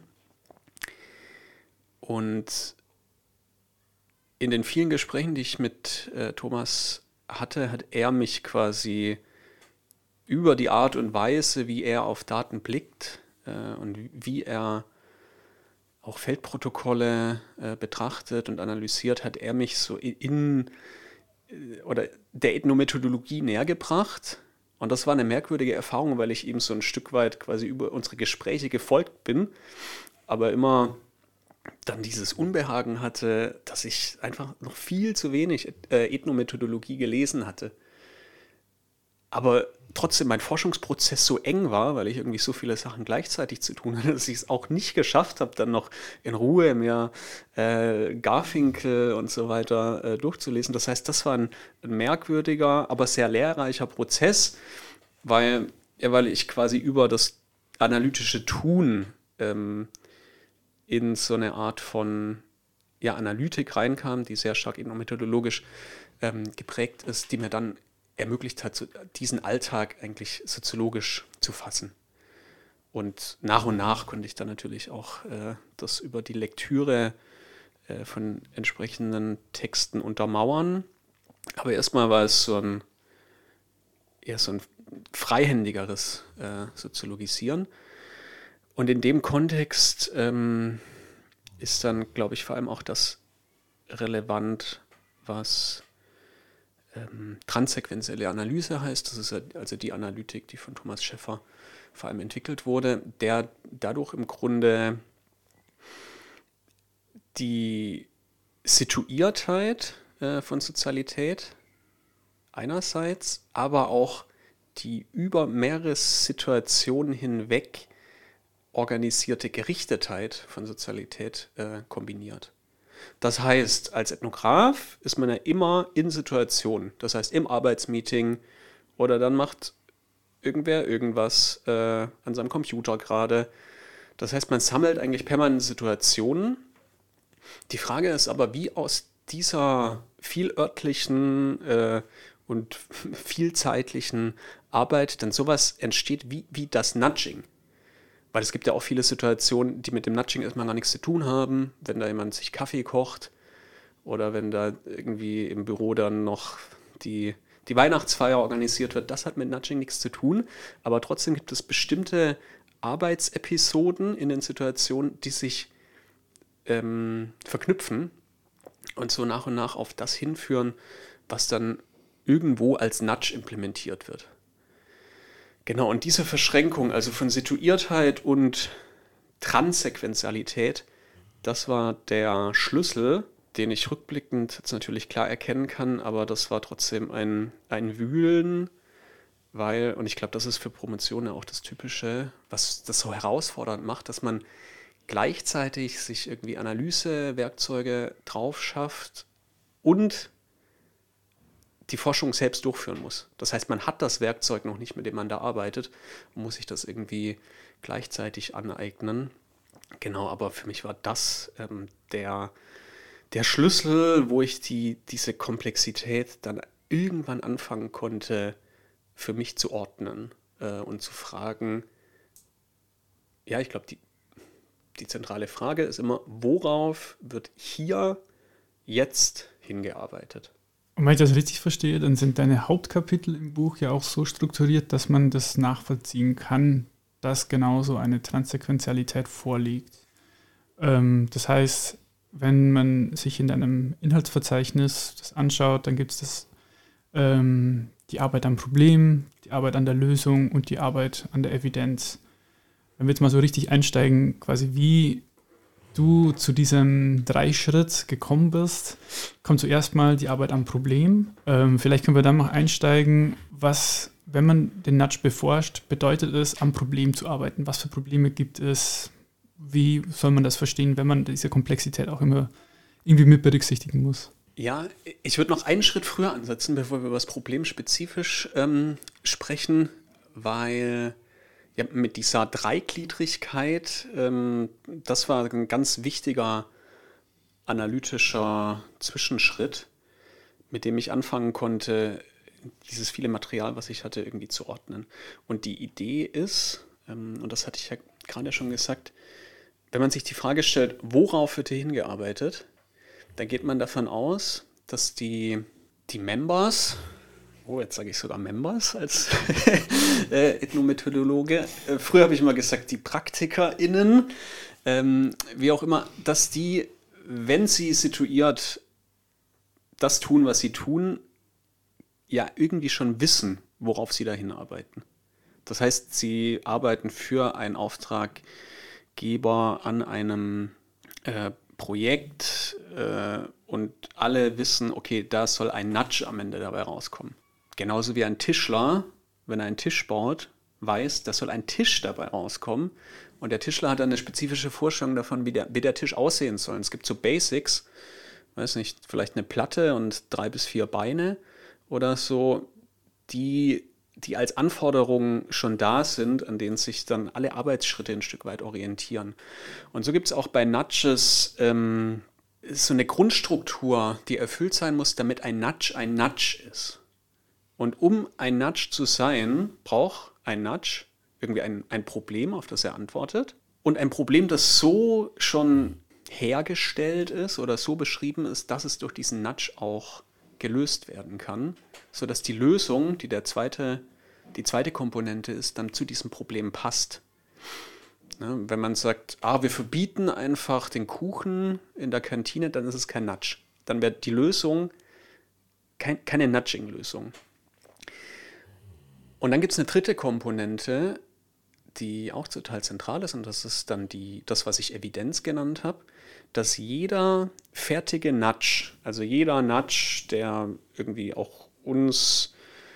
Und in den vielen Gesprächen, die ich mit äh, Thomas hatte, hat er mich quasi über die Art und Weise, wie er auf Daten blickt äh, und wie er auch Feldprotokolle äh, betrachtet und analysiert, hat er mich so in oder der Ethnomethodologie näher gebracht. Und das war eine merkwürdige Erfahrung, weil ich ihm so ein Stück weit quasi über unsere Gespräche gefolgt bin, aber immer dann dieses Unbehagen hatte, dass ich einfach noch viel zu wenig äh, Ethnomethodologie gelesen hatte. Aber trotzdem mein Forschungsprozess so eng war, weil ich irgendwie so viele Sachen gleichzeitig zu tun hatte, dass ich es auch nicht geschafft habe, dann noch in Ruhe mehr äh, Garfinkel und so weiter äh, durchzulesen. Das heißt, das war ein, ein merkwürdiger, aber sehr lehrreicher Prozess, weil, ja, weil ich quasi über das analytische Tun ähm, in so eine Art von ja, Analytik reinkam, die sehr stark ethnomethodologisch ähm, geprägt ist, die mir dann ermöglicht hat, so diesen Alltag eigentlich soziologisch zu fassen. Und nach und nach konnte ich dann natürlich auch äh, das über die Lektüre äh, von entsprechenden Texten untermauern. Aber erstmal war es so ein eher so ein freihändigeres äh, Soziologisieren. Und in dem Kontext ähm, ist dann, glaube ich, vor allem auch das relevant, was ähm, transsequenzielle Analyse heißt. Das ist also die Analytik, die von Thomas Schäffer vor allem entwickelt wurde, der dadurch im Grunde die Situiertheit äh, von Sozialität einerseits, aber auch die über mehrere Situationen hinweg organisierte Gerichtetheit von Sozialität äh, kombiniert. Das heißt, als Ethnograph ist man ja immer in Situationen, das heißt im Arbeitsmeeting oder dann macht irgendwer irgendwas äh, an seinem Computer gerade. Das heißt, man sammelt eigentlich permanent Situationen. Die Frage ist aber, wie aus dieser vielörtlichen äh, und vielzeitlichen Arbeit dann sowas entsteht wie, wie das Nudging. Weil es gibt ja auch viele Situationen, die mit dem Nudging erstmal gar nichts zu tun haben, wenn da jemand sich Kaffee kocht oder wenn da irgendwie im Büro dann noch die, die Weihnachtsfeier organisiert wird. Das hat mit Nudging nichts zu tun, aber trotzdem gibt es bestimmte Arbeitsepisoden in den Situationen, die sich ähm, verknüpfen und so nach und nach auf das hinführen, was dann irgendwo als Nudge implementiert wird. Genau, und diese Verschränkung, also von Situiertheit und Transsequenzialität, das war der Schlüssel, den ich rückblickend jetzt natürlich klar erkennen kann, aber das war trotzdem ein, ein Wühlen, weil, und ich glaube, das ist für Promotionen auch das Typische, was das so herausfordernd macht, dass man gleichzeitig sich irgendwie Analysewerkzeuge drauf schafft und die Forschung selbst durchführen muss. Das heißt, man hat das Werkzeug noch nicht, mit dem man da arbeitet und muss sich das irgendwie gleichzeitig aneignen. Genau, aber für mich war das ähm, der, der Schlüssel, wo ich die, diese Komplexität dann irgendwann anfangen konnte, für mich zu ordnen äh, und zu fragen, ja, ich glaube, die, die zentrale Frage ist immer, worauf wird hier jetzt hingearbeitet? Und wenn ich das richtig verstehe, dann sind deine Hauptkapitel im Buch ja auch so strukturiert, dass man das nachvollziehen kann, dass genauso eine Transsequenzialität vorliegt. Ähm, das heißt, wenn man sich in deinem Inhaltsverzeichnis das anschaut, dann gibt es das, ähm, die Arbeit am Problem, die Arbeit an der Lösung und die Arbeit an der Evidenz. Wenn wir jetzt mal so richtig einsteigen, quasi wie du zu diesem Dreischritt gekommen bist, kommt zuerst mal die Arbeit am Problem. Ähm, vielleicht können wir dann noch einsteigen, was, wenn man den Nudge beforscht, bedeutet es, am Problem zu arbeiten. Was für Probleme gibt es? Wie soll man das verstehen, wenn man diese Komplexität auch immer irgendwie mit berücksichtigen muss? Ja, ich würde noch einen Schritt früher ansetzen, bevor wir über das Problem spezifisch ähm, sprechen, weil ja, mit dieser Dreigliedrigkeit, ähm, das war ein ganz wichtiger analytischer Zwischenschritt, mit dem ich anfangen konnte, dieses viele Material, was ich hatte, irgendwie zu ordnen. Und die Idee ist, ähm, und das hatte ich ja gerade schon gesagt, wenn man sich die Frage stellt, worauf wird hier hingearbeitet, dann geht man davon aus, dass die, die Members, oh, jetzt sage ich sogar Members als äh, Ethnomethodologe. Äh, früher habe ich immer gesagt, die PraktikerInnen, ähm, wie auch immer, dass die, wenn sie situiert das tun, was sie tun, ja irgendwie schon wissen, worauf sie da hinarbeiten. Das heißt, sie arbeiten für einen Auftraggeber an einem äh, Projekt äh, und alle wissen, okay, da soll ein Nudge am Ende dabei rauskommen. Genauso wie ein Tischler, wenn er einen Tisch baut, weiß, da soll ein Tisch dabei rauskommen. Und der Tischler hat dann eine spezifische Vorstellung davon, wie der, wie der Tisch aussehen soll. Und es gibt so Basics, weiß nicht, vielleicht eine Platte und drei bis vier Beine oder so, die, die als Anforderungen schon da sind, an denen sich dann alle Arbeitsschritte ein Stück weit orientieren. Und so gibt es auch bei Nudges ähm, so eine Grundstruktur, die erfüllt sein muss, damit ein Nudge ein Nudge ist. Und um ein Nudge zu sein, braucht ein Nudge irgendwie ein, ein Problem, auf das er antwortet. Und ein Problem, das so schon hergestellt ist oder so beschrieben ist, dass es durch diesen Nudge auch gelöst werden kann, sodass die Lösung, die der zweite, die zweite Komponente ist, dann zu diesem Problem passt. Ne, wenn man sagt, ah, wir verbieten einfach den Kuchen in der Kantine, dann ist es kein Nudge. Dann wäre die Lösung kein, keine Nudging-Lösung. Und dann gibt es eine dritte Komponente, die auch total zentral ist, und das ist dann die, das, was ich Evidenz genannt habe, dass jeder fertige Nudge, also jeder Nudge, der irgendwie auch uns,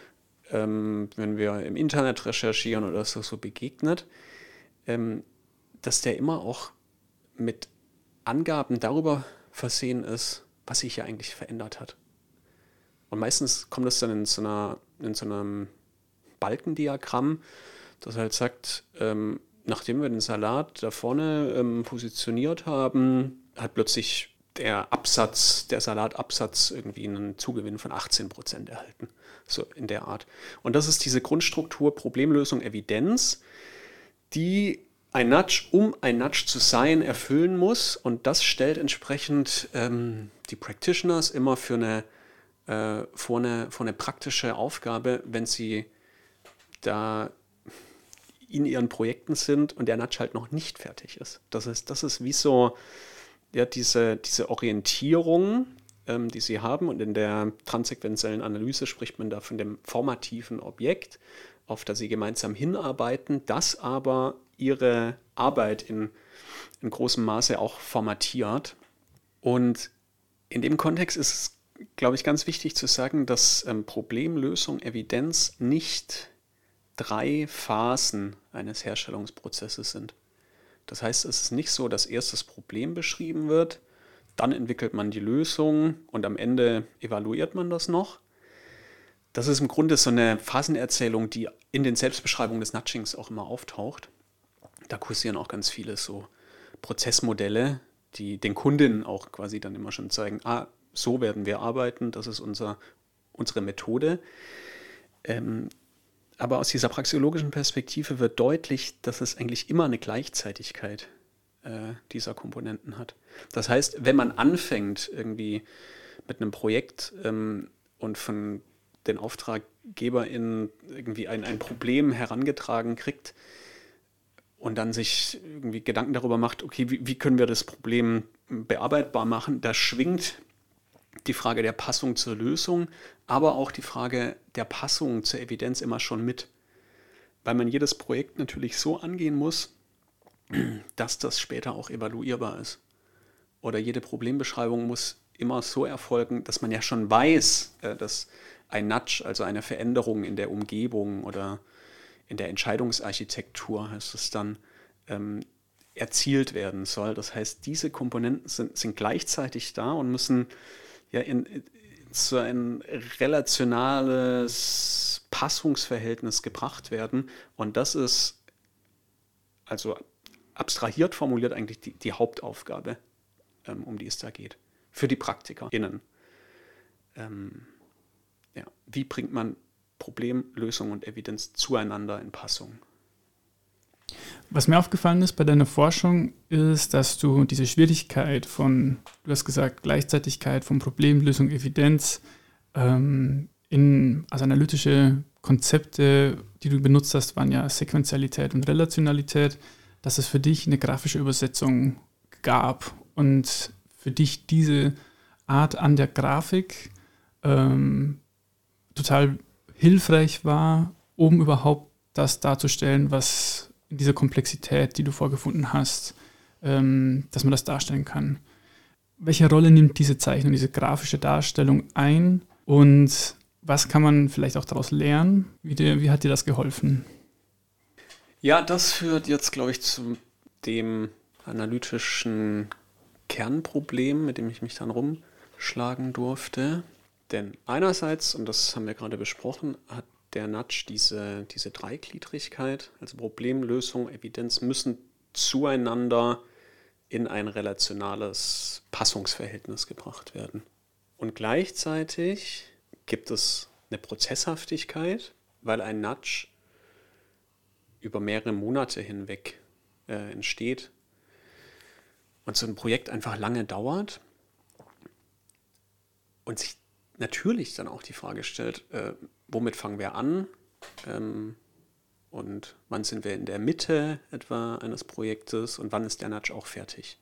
ähm, wenn wir im Internet recherchieren oder so, so begegnet, ähm, dass der immer auch mit Angaben darüber versehen ist, was sich ja eigentlich verändert hat. Und meistens kommt das dann in so, einer, in so einem Balkendiagramm, das halt sagt, ähm, nachdem wir den Salat da vorne ähm, positioniert haben, hat plötzlich der Absatz, der Salatabsatz irgendwie einen Zugewinn von achtzehn Prozent erhalten. So in der Art. Und das ist diese Grundstruktur Problemlösung Evidenz, die ein Nudge, um ein Nudge zu sein, erfüllen muss. Und das stellt entsprechend ähm, die Practitioners immer für eine, äh, vor, eine, vor eine praktische Aufgabe, wenn sie da in ihren Projekten sind und der Nudge halt noch nicht fertig ist. Das ist, das ist wie so ja, diese, diese Orientierung, ähm, die sie haben. Und in der transsequenziellen Analyse spricht man da von dem formativen Objekt, auf das sie gemeinsam hinarbeiten, das aber ihre Arbeit in, in großem Maße auch formatiert. Und in dem Kontext ist es, glaube ich, ganz wichtig zu sagen, dass ähm, Problemlösung, Evidenz nicht drei Phasen eines Herstellungsprozesses sind. Das heißt, es ist nicht so, dass erst das Problem beschrieben wird, dann entwickelt man die Lösung und am Ende evaluiert man das noch. Das ist im Grunde so eine Phasenerzählung, die in den Selbstbeschreibungen des Nudgings auch immer auftaucht. Da kursieren auch ganz viele so Prozessmodelle, die den Kundinnen auch quasi dann immer schon zeigen, ah, so werden wir arbeiten, das ist unser, unsere Methode. Ähm, aber aus dieser praxeologischen Perspektive wird deutlich, dass es eigentlich immer eine Gleichzeitigkeit äh, dieser Komponenten hat. Das heißt, wenn man anfängt irgendwie mit einem Projekt ähm, und von den AuftraggeberInnen irgendwie ein, ein Problem herangetragen kriegt und dann sich irgendwie Gedanken darüber macht, okay, wie, wie können wir das Problem bearbeitbar machen, da schwingt die Frage der Passung zur Lösung, aber auch die Frage der Passung zur Evidenz immer schon mit. Weil man jedes Projekt natürlich so angehen muss, dass das später auch evaluierbar ist. Oder jede Problembeschreibung muss immer so erfolgen, dass man ja schon weiß, dass ein Nudge, also eine Veränderung in der Umgebung oder in der Entscheidungsarchitektur, heißt es dann, ähm, erzielt werden soll. Das heißt, diese Komponenten sind, sind gleichzeitig da und müssen ja in, in so ein relationales Passungsverhältnis gebracht werden. Und das ist, also abstrahiert formuliert, eigentlich die, die Hauptaufgabe, ähm, um die es da geht. Für die PraktikerInnen. Ähm, ja. Wie bringt man Problem, Lösung und Evidenz zueinander in Passung? Was mir aufgefallen ist bei deiner Forschung, ist, dass du diese Schwierigkeit von, du hast gesagt, Gleichzeitigkeit von Problem, Lösung, Evidenz ähm, in, also analytische Konzepte, die du benutzt hast, waren ja Sequenzialität und Relationalität, dass es für dich eine grafische Übersetzung gab und für dich diese Art an der Grafik ähm, total hilfreich war, um überhaupt das darzustellen, was in dieser Komplexität, die du vorgefunden hast, ähm, dass man das darstellen kann. Welche Rolle nimmt diese Zeichnung, diese grafische Darstellung ein und was kann man vielleicht auch daraus lernen? Wie, dir, wie hat dir das geholfen? Ja, das führt jetzt, glaube ich, zu dem analytischen Kernproblem, mit dem ich mich dann rumschlagen durfte. Denn einerseits, und das haben wir gerade besprochen, hat der Nudge diese, diese Dreigliedrigkeit, also Problem, Lösung, Evidenz, müssen zueinander in ein relationales Passungsverhältnis gebracht werden. Und gleichzeitig gibt es eine Prozesshaftigkeit, weil ein Nudge über mehrere Monate hinweg äh, entsteht und so ein Projekt einfach lange dauert und sich natürlich dann auch die Frage stellt, äh, womit fangen wir an ähm, und wann sind wir in der Mitte etwa eines Projektes und wann ist der Nudge auch fertig.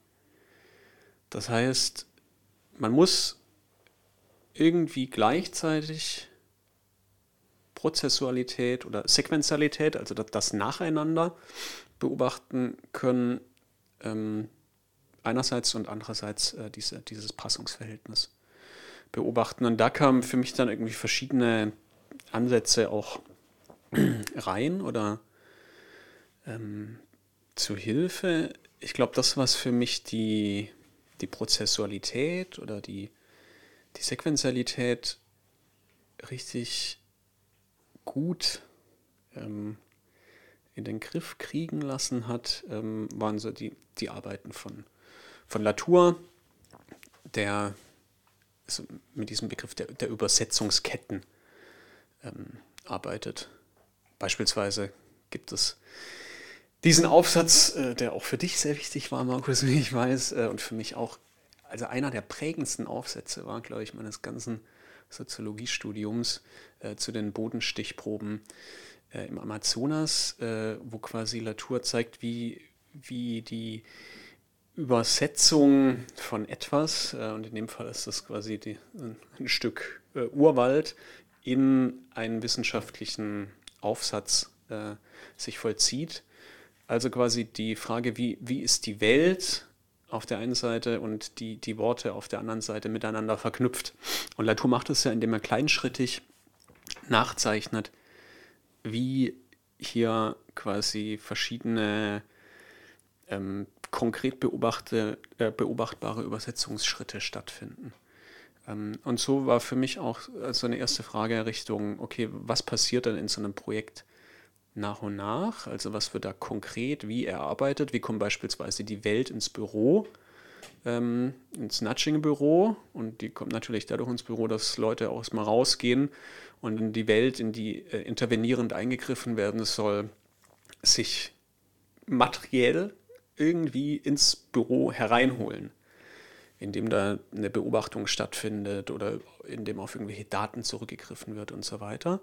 Das heißt, man muss irgendwie gleichzeitig Prozessualität oder Sequenzialität, also das, das Nacheinander beobachten können, ähm, einerseits und andererseits äh, diese, dieses Passungsverhältnis beobachten. Und da kamen für mich dann irgendwie verschiedene Ansätze auch rein oder ähm, zu Hilfe. Ich glaube, das, was für mich die, die Prozessualität oder die, die Sequenzialität richtig gut ähm, in den Griff kriegen lassen hat, ähm, waren so die, die Arbeiten von, von Latour, der also mit diesem Begriff der, der Übersetzungsketten ähm, arbeitet. Beispielsweise gibt es diesen Aufsatz, äh, der auch für dich sehr wichtig war, Markus, wie ich weiß, äh, und für mich auch, also einer der prägendsten Aufsätze war, glaube ich, meines ganzen Soziologiestudiums äh, zu den Bodenstichproben äh, im Amazonas, äh, wo quasi Latour zeigt, wie, wie die Übersetzung von etwas, äh, und in dem Fall ist das quasi die, ein Stück äh, Urwald, in einen wissenschaftlichen Aufsatz äh, sich vollzieht. Also quasi die Frage, wie, wie ist die Welt auf der einen Seite und die, die Worte auf der anderen Seite miteinander verknüpft. Und Latour macht es ja, indem er kleinschrittig nachzeichnet, wie hier quasi verschiedene ähm, konkret beobachte, äh, beobachtbare Übersetzungsschritte stattfinden. Ähm, und so war für mich auch so eine erste Frage Richtung, okay, was passiert denn in so einem Projekt nach und nach? Also was wird da konkret, wie erarbeitet? Wie kommt beispielsweise die Welt ins Büro, ähm, ins Nudging-Büro? Und die kommt natürlich dadurch ins Büro, dass Leute auch mal rausgehen und in die Welt, in die äh, intervenierend eingegriffen werden soll, sich materiell irgendwie ins Büro hereinholen, indem da eine Beobachtung stattfindet oder indem auf irgendwelche Daten zurückgegriffen wird und so weiter.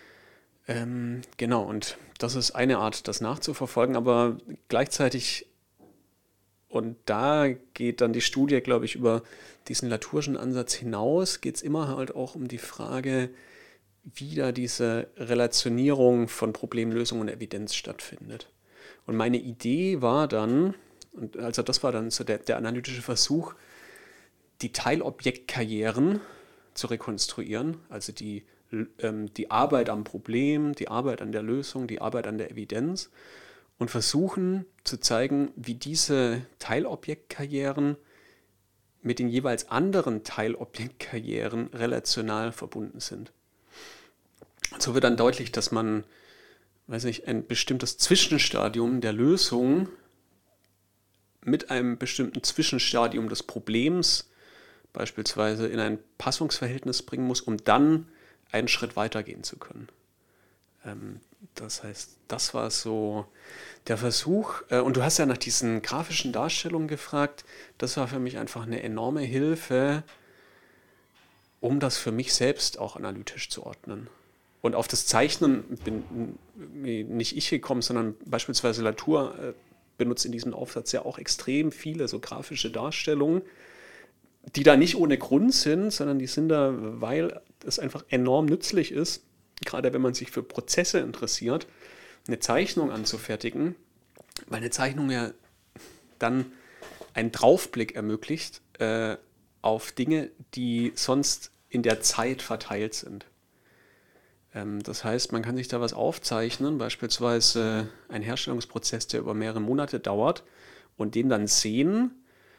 Ähm, genau, und das ist eine Art, das nachzuverfolgen, aber gleichzeitig, und da geht dann die Studie, glaube ich, über diesen Latour'schen Ansatz hinaus, geht es immer halt auch um die Frage, wie da diese Relationierung von Problemlösung und Evidenz stattfindet. Und meine Idee war dann, und also das war dann so der, der analytische Versuch, die Teilobjektkarrieren zu rekonstruieren, also die die Arbeit am Problem, die Arbeit an der Lösung, die Arbeit an der Evidenz und versuchen zu zeigen, wie diese Teilobjektkarrieren mit den jeweils anderen Teilobjektkarrieren relational verbunden sind. Und so wird dann deutlich, dass man, weiß nicht, ein bestimmtes Zwischenstadium der Lösung mit einem bestimmten Zwischenstadium des Problems beispielsweise in ein Passungsverhältnis bringen muss, um dann einen Schritt weitergehen zu können. Ähm, das heißt, das war so der Versuch. Äh, und du hast ja nach diesen grafischen Darstellungen gefragt. Das war für mich einfach eine enorme Hilfe, um das für mich selbst auch analytisch zu ordnen. Und auf das Zeichnen bin nicht ich gekommen, sondern beispielsweise Latour äh, benutzt in diesem Aufsatz ja auch extrem viele so grafische Darstellungen, die da nicht ohne Grund sind, sondern die sind da, weil es einfach enorm nützlich ist, gerade wenn man sich für Prozesse interessiert, eine Zeichnung anzufertigen, weil eine Zeichnung ja dann einen Draufblick ermöglicht äh, auf Dinge, die sonst in der Zeit verteilt sind. Ähm, das heißt, man kann sich da was aufzeichnen, beispielsweise ein Herstellungsprozess, der über mehrere Monate dauert und den dann sehen.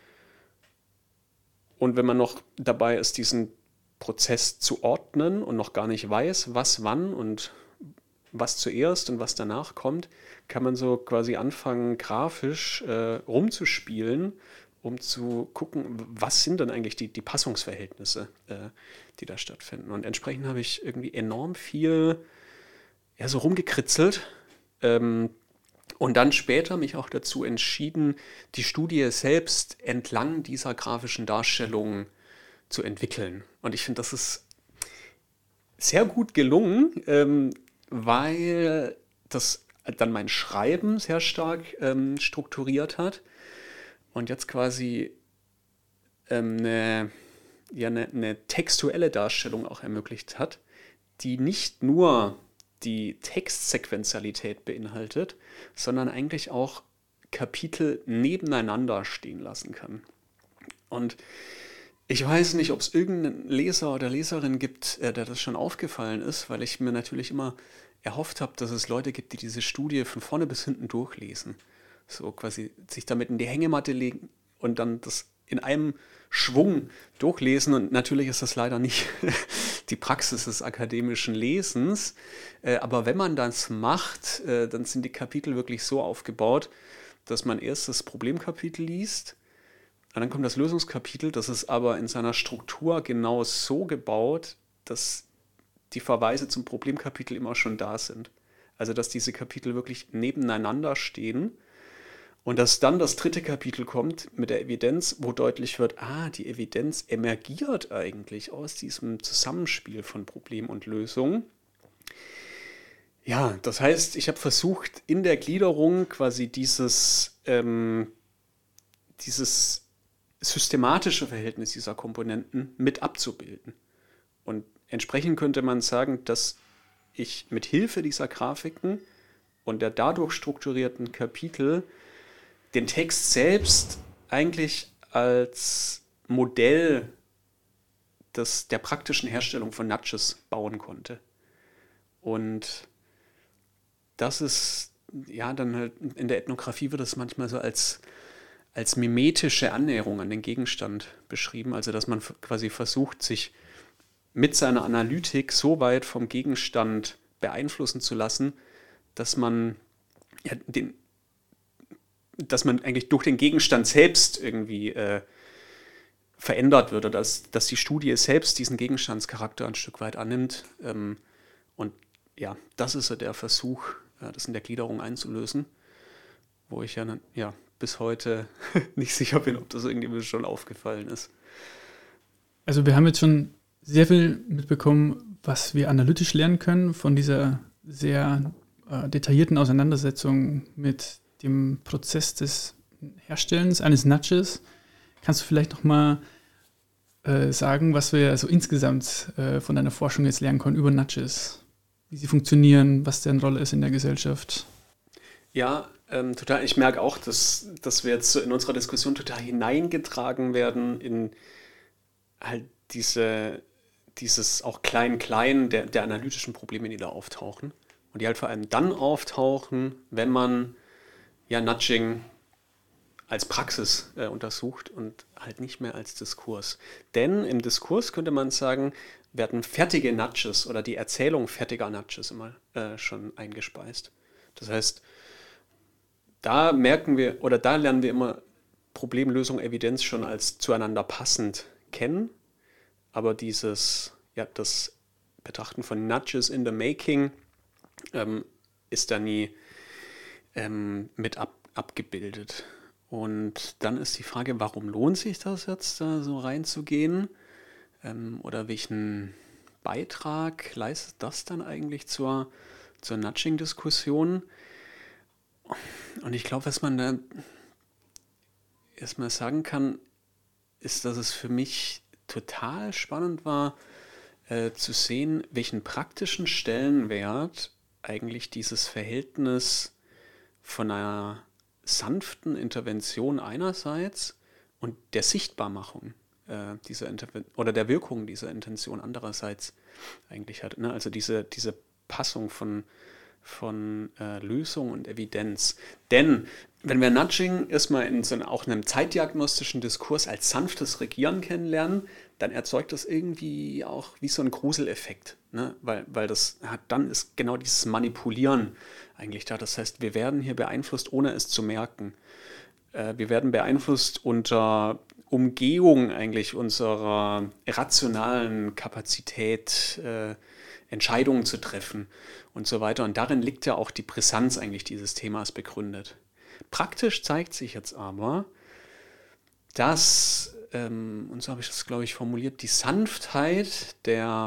Und wenn man noch dabei ist, diesen Prozess zu ordnen und noch gar nicht weiß, was wann und was zuerst und was danach kommt, kann man so quasi anfangen, grafisch äh, rumzuspielen um zu gucken, was sind denn eigentlich die, die Passungsverhältnisse, äh, die da stattfinden. Und entsprechend habe ich irgendwie enorm viel ja, so rumgekritzelt ähm, und dann später mich auch dazu entschieden, die Studie selbst entlang dieser grafischen Darstellung zu entwickeln. Und ich finde, das ist sehr gut gelungen, ähm, weil das dann mein Schreiben sehr stark ähm, strukturiert hat und jetzt quasi ähm, eine, ja, eine, eine textuelle Darstellung auch ermöglicht hat, die nicht nur die Textsequenzialität beinhaltet, sondern eigentlich auch Kapitel nebeneinander stehen lassen kann. Und ich weiß nicht, ob es irgendeinen Leser oder Leserin gibt, äh, der das schon aufgefallen ist, weil ich mir natürlich immer erhofft habe, dass es Leute gibt, die diese Studie von vorne bis hinten durchlesen. So quasi sich damit in die Hängematte legen und dann das in einem Schwung durchlesen. Und natürlich ist das leider nicht die Praxis des akademischen Lesens. Äh, aber wenn man das macht, äh, dann sind die Kapitel wirklich so aufgebaut, dass man erst das Problemkapitel liest, und dann kommt das Lösungskapitel. Das ist aber in seiner Struktur genau so gebaut, dass die Verweise zum Problemkapitel immer schon da sind. Also dass diese Kapitel wirklich nebeneinander stehen und dass dann das dritte Kapitel kommt mit der Evidenz, wo deutlich wird, ah, die Evidenz emergiert eigentlich aus diesem Zusammenspiel von Problem und Lösung. Ja, das heißt, ich habe versucht, in der Gliederung quasi dieses, ähm, dieses systematische Verhältnis dieser Komponenten mit abzubilden. Und entsprechend könnte man sagen, dass ich mit Hilfe dieser Grafiken und der dadurch strukturierten Kapitel den Text selbst eigentlich als Modell des, der praktischen Herstellung von Nudges bauen konnte. Und das ist, ja, dann halt in der Ethnographie wird es manchmal so als, als mimetische Annäherung an den Gegenstand beschrieben, also dass man quasi versucht, sich mit seiner Analytik so weit vom Gegenstand beeinflussen zu lassen, dass man ja, den, dass man eigentlich durch den Gegenstand selbst irgendwie äh, verändert wird oder dass, dass die Studie selbst diesen Gegenstandscharakter ein Stück weit annimmt. Ähm, und ja, das ist so der Versuch, äh, das in der Gliederung einzulösen, wo ich ja, ja bis heute nicht sicher bin, ob das irgendwie schon aufgefallen ist. Also wir haben jetzt schon sehr viel mitbekommen, was wir analytisch lernen können von dieser sehr äh, detaillierten Auseinandersetzung mit dem Prozess des Herstellens eines Nudges. Kannst du vielleicht noch mal äh, sagen, was wir so insgesamt äh, von deiner Forschung jetzt lernen können über Nudges? Wie sie funktionieren, was deren Rolle ist in der Gesellschaft? Ja, ähm, total. Ich merke auch, dass, dass wir jetzt so in unserer Diskussion total hineingetragen werden in halt diese, dieses auch Klein-Klein der, der analytischen Probleme, die da auftauchen. Und die halt vor allem dann auftauchen, wenn man ja Nudging als Praxis äh, untersucht und halt nicht mehr als Diskurs. Denn im Diskurs könnte man sagen, werden fertige Nudges oder die Erzählung fertiger Nudges immer äh, schon eingespeist. Das heißt, da merken wir oder da lernen wir immer Problemlösung, Evidenz schon als zueinander passend kennen. Aber dieses, ja, das Betrachten von Nudges in the Making ähm, ist da nie ähm, mit ab, abgebildet. Und dann ist die Frage, warum lohnt sich das jetzt, da so reinzugehen? Ähm, oder welchen Beitrag leistet das dann eigentlich zur, zur Nudging-Diskussion? Und ich glaube, was man da erstmal sagen kann, ist, dass es für mich total spannend war, äh, zu sehen, welchen praktischen Stellenwert eigentlich dieses Verhältnis von einer sanften Intervention einerseits und der Sichtbarmachung äh, dieser Interven- oder der Wirkung dieser Intention andererseits eigentlich hat. Ne? Also diese, diese Passung von, von äh, Lösung und Evidenz. Denn wenn wir Nudging erstmal in so einem, auch einem zeitdiagnostischen Diskurs als sanftes Regieren kennenlernen, dann erzeugt das irgendwie auch wie so ein Gruseleffekt. Ne? Weil, weil das hat, dann ist genau dieses Manipulieren eigentlich da. Das heißt, wir werden hier beeinflusst, ohne es zu merken. Äh, wir werden beeinflusst unter Umgehung eigentlich unserer rationalen Kapazität, äh, Entscheidungen zu treffen und so weiter. Und darin liegt ja auch die Brisanz eigentlich dieses Themas begründet. Praktisch zeigt sich jetzt aber, dass, ähm, und so habe ich das, glaube ich, formuliert, die Sanftheit der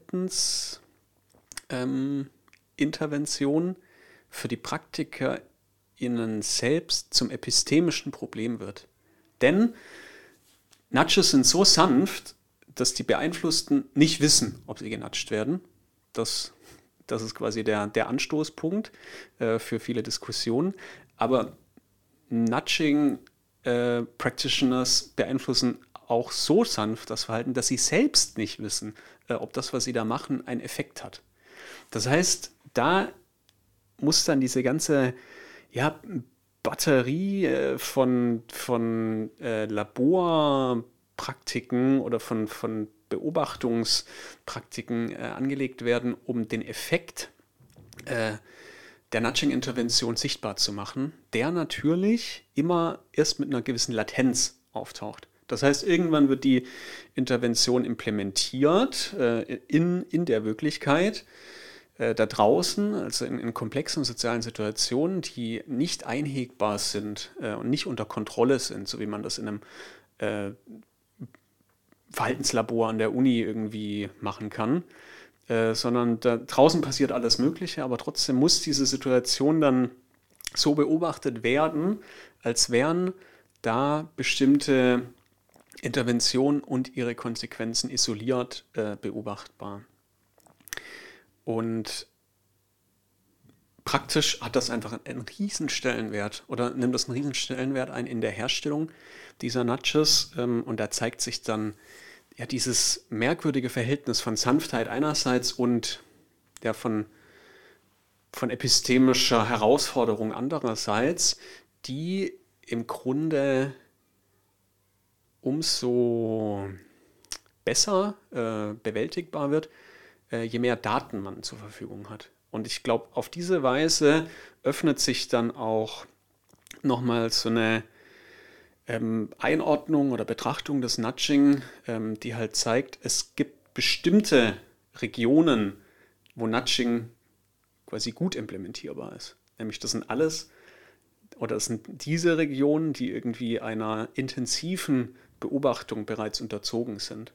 Verhaltensintervention ähm, für die PraktikerInnen selbst zum epistemischen Problem wird. Denn Nudges sind so sanft, dass die Beeinflussten nicht wissen, ob sie genudgt werden. Das, das ist quasi der, der Anstoßpunkt äh, für viele Diskussionen. Aber Nudging äh, Practitioners beeinflussen auch so sanft das Verhalten, dass sie selbst nicht wissen, äh, ob das, was sie da machen, einen Effekt hat. Das heißt, da muss dann diese ganze ja, Batterie äh, von, von äh, Laborpraktiken oder von, von Beobachtungspraktiken äh, angelegt werden, um den Effekt äh, der Nudging-Intervention sichtbar zu machen, der natürlich immer erst mit einer gewissen Latenz auftaucht. Das heißt, irgendwann wird die Intervention implementiert äh, in, in der Wirklichkeit äh, da draußen, also in, in komplexen sozialen Situationen, die nicht einhegbar sind äh, und nicht unter Kontrolle sind, so wie man das in einem äh, Verhaltenslabor an der Uni irgendwie machen kann, äh, sondern da draußen passiert alles Mögliche, aber trotzdem muss diese Situation dann so beobachtet werden, als wären da bestimmte Interventionen und ihre Konsequenzen isoliert äh, beobachtbar. Und praktisch hat das einfach einen riesen Stellenwert oder nimmt das einen riesen Stellenwert ein in der Herstellung dieser Nudges. Ähm, und da zeigt sich dann ja dieses merkwürdige Verhältnis von Sanftheit einerseits und ja, von, von epistemischer Herausforderung andererseits, die im Grunde umso besser äh, bewältigbar wird, äh, je mehr Daten man zur Verfügung hat. Und ich glaube, auf diese Weise öffnet sich dann auch nochmal so eine ähm, Einordnung oder Betrachtung des Nudging, ähm, die halt zeigt, es gibt bestimmte Regionen, wo Nudging quasi gut implementierbar ist. Nämlich das sind alles, oder das sind diese Regionen, die irgendwie einer intensiven Beobachtung bereits unterzogen sind.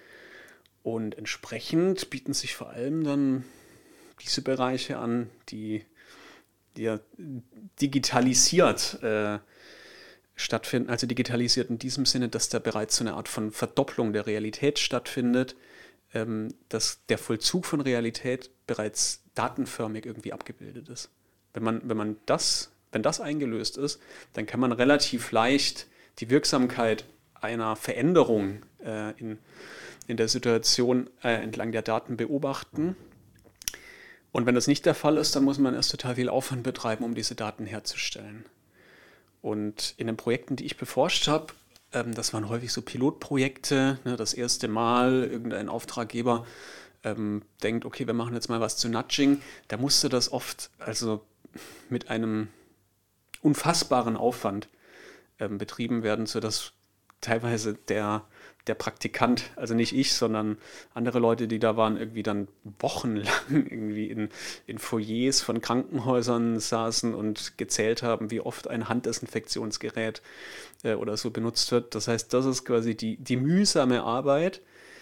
Und entsprechend bieten sich vor allem dann diese Bereiche an, die, die ja digitalisiert äh, stattfinden, also digitalisiert in diesem Sinne, dass da bereits so eine Art von Verdopplung der Realität stattfindet, ähm, dass der Vollzug von Realität bereits datenförmig irgendwie abgebildet ist. Wenn man, wenn man das, wenn das eingelöst ist, dann kann man relativ leicht die Wirksamkeit einer Veränderung äh, in, in der Situation äh, entlang der Daten beobachten. Und wenn das nicht der Fall ist, dann muss man erst total viel Aufwand betreiben, um diese Daten herzustellen. Und in den Projekten, die ich beforscht habe, ähm, das waren häufig so Pilotprojekte, ne, das erste Mal irgendein Auftraggeber ähm, denkt, okay, wir machen jetzt mal was zu Nudging, da musste das oft also mit einem unfassbaren Aufwand ähm, betrieben werden, sodass teilweise der, der Praktikant, also nicht ich, sondern andere Leute, die da waren, irgendwie dann wochenlang irgendwie in, in Foyers von Krankenhäusern saßen und gezählt haben, wie oft ein Handdesinfektionsgerät äh, oder so benutzt wird. Das heißt, das ist quasi die, die mühsame Arbeit,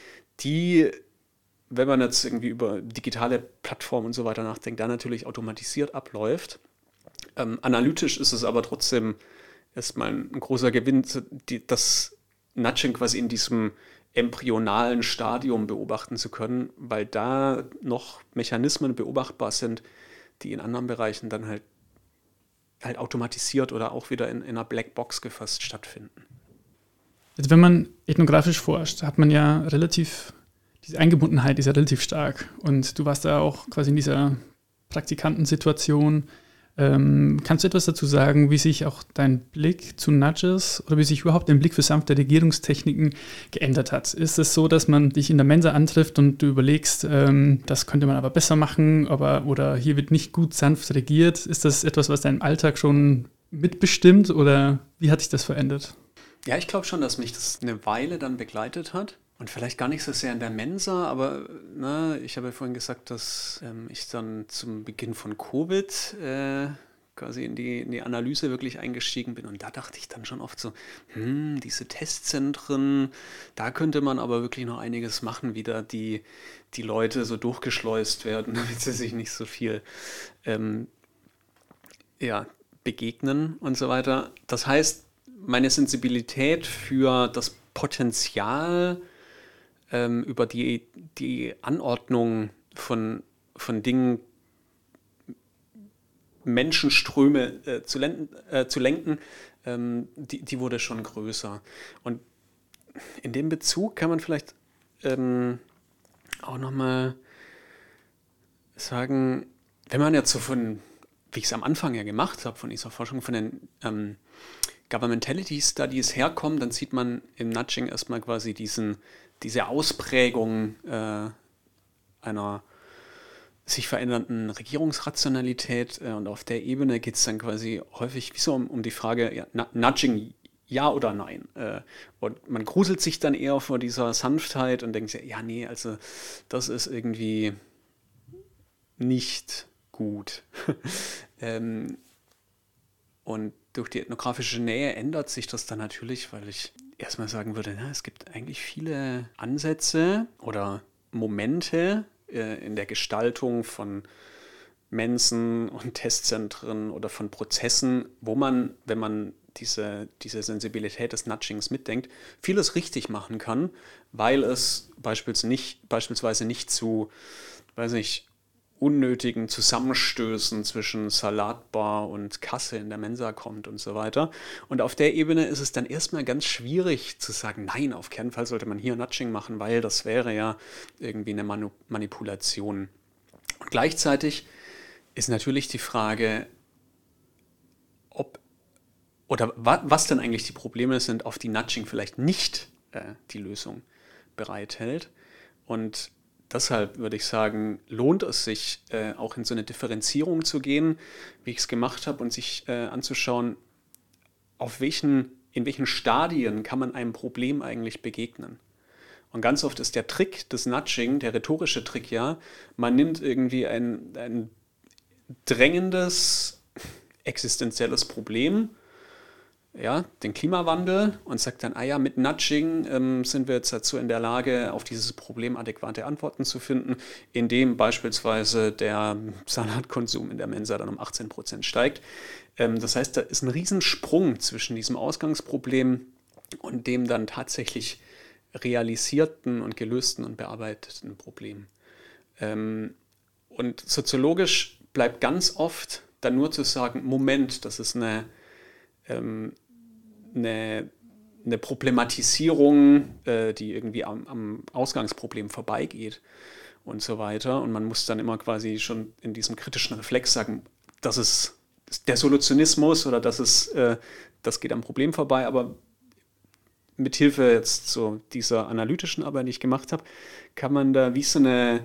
die, wenn man jetzt irgendwie über digitale Plattformen und so weiter nachdenkt, da natürlich automatisiert abläuft. Ähm, analytisch ist es aber trotzdem erstmal ein großer Gewinn, die, das Nudging quasi in diesem embryonalen Stadium beobachten zu können, weil da noch Mechanismen beobachtbar sind, die in anderen Bereichen dann halt, halt automatisiert oder auch wieder in, in einer Blackbox gefasst stattfinden. Also wenn man ethnografisch forscht, hat man ja relativ, diese Eingebundenheit ist ja relativ stark. Und du warst da auch quasi in dieser Praktikantensituation. Ähm, kannst du etwas dazu sagen, wie sich auch dein Blick zu Nudges oder wie sich überhaupt dein Blick für sanfte Regierungstechniken geändert hat? Ist es so, dass man dich in der Mensa antrifft und du überlegst, ähm, das könnte man aber besser machen, aber, oder hier wird nicht gut sanft regiert? Ist das etwas, was deinem Alltag schon mitbestimmt oder wie hat sich das verändert? Ja, ich glaube schon, dass mich das eine Weile dann begleitet hat. Und vielleicht gar nicht so sehr in der Mensa, aber na, ich habe ja vorhin gesagt, dass ähm, ich dann zum Beginn von Covid äh, quasi in die, in die Analyse wirklich eingestiegen bin. Und da dachte ich dann schon oft so, hm, diese Testzentren, da könnte man aber wirklich noch einiges machen, wie da die, die Leute so durchgeschleust werden, damit sie sich nicht so viel ähm, ja, begegnen und so weiter. Das heißt, meine Sensibilität für das Potenzial ähm, über die, die Anordnung von, von Dingen, Menschenströme äh, zu, lenken, äh, zu lenken, ähm, die, die wurde schon größer. Und in dem Bezug kann man vielleicht ähm, auch nochmal sagen, wenn man jetzt so von, wie ich es am Anfang ja gemacht habe, von dieser Forschung, von den ähm, Governmentality Studies herkommt, dann sieht man im Nudging erstmal quasi diesen, diese Ausprägung äh, einer sich verändernden Regierungsrationalität, äh, und auf der Ebene geht es dann quasi häufig wie so um, um die Frage, ja, Nudging ja oder nein. Äh, und man gruselt sich dann eher vor dieser Sanftheit und denkt sich, ja, nee, also das ist irgendwie nicht gut. ähm, und durch die ethnografische Nähe ändert sich das dann natürlich, weil ich erstmal sagen würde, na, es gibt eigentlich viele Ansätze oder Momente äh, in der Gestaltung von Mensen und Testzentren oder von Prozessen, wo man, wenn man diese, diese Sensibilität des Nudgings mitdenkt, vieles richtig machen kann, weil es beispielsweise nicht, beispielsweise nicht zu, weiß nicht, unnötigen Zusammenstößen zwischen Salatbar und Kasse in der Mensa kommt und so weiter. Und auf der Ebene ist es dann erstmal ganz schwierig zu sagen, nein, auf keinen Fall sollte man hier Nudging machen, weil das wäre ja irgendwie eine Manu- Manipulation. Und gleichzeitig ist natürlich die Frage, ob oder wa- was denn eigentlich die Probleme sind, auf die Nudging vielleicht nicht äh, die Lösung bereithält. Und deshalb würde ich sagen, lohnt es sich, äh, auch in so eine Differenzierung zu gehen, wie ich es gemacht habe, und sich äh, anzuschauen, auf welchen, in welchen Stadien kann man einem Problem eigentlich begegnen. Und ganz oft ist der Trick des Nudging, der rhetorische Trick ja, man nimmt irgendwie ein, ein drängendes, existenzielles Problem, ja, den Klimawandel, und sagt dann, ah ja, mit Nudging ähm, sind wir jetzt dazu in der Lage, auf dieses Problem adäquate Antworten zu finden, indem beispielsweise der Salatkonsum in der Mensa dann um achtzehn Prozent steigt. Ähm, das heißt, da ist ein Riesensprung zwischen diesem Ausgangsproblem und dem dann tatsächlich realisierten und gelösten und bearbeiteten Problem. Ähm, und soziologisch bleibt ganz oft dann nur zu sagen, Moment, das ist eine ähm, Eine, eine Problematisierung, äh, die irgendwie am, am Ausgangsproblem vorbeigeht und so weiter. Und man muss dann immer quasi schon in diesem kritischen Reflex sagen, das ist der Solutionismus oder das ist, äh, das geht am Problem vorbei. Aber mit Hilfe jetzt so dieser analytischen Arbeit, die ich gemacht habe, kann man da wie so eine,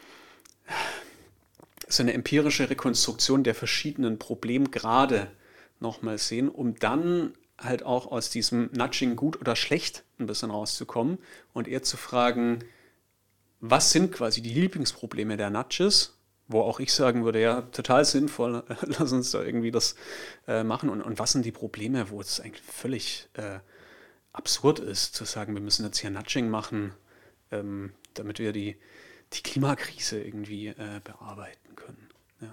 so eine empirische Rekonstruktion der verschiedenen Problemgrade nochmal sehen, um dann halt auch aus diesem Nudging gut oder schlecht ein bisschen rauszukommen und eher zu fragen, was sind quasi die Lieblingsprobleme der Nudges, wo auch ich sagen würde, ja, total sinnvoll, lass uns da irgendwie das äh, machen, und, und was sind die Probleme, wo es eigentlich völlig äh, absurd ist, zu sagen, wir müssen jetzt hier Nudging machen, ähm, damit wir die, die Klimakrise irgendwie äh, bearbeiten können. Ja.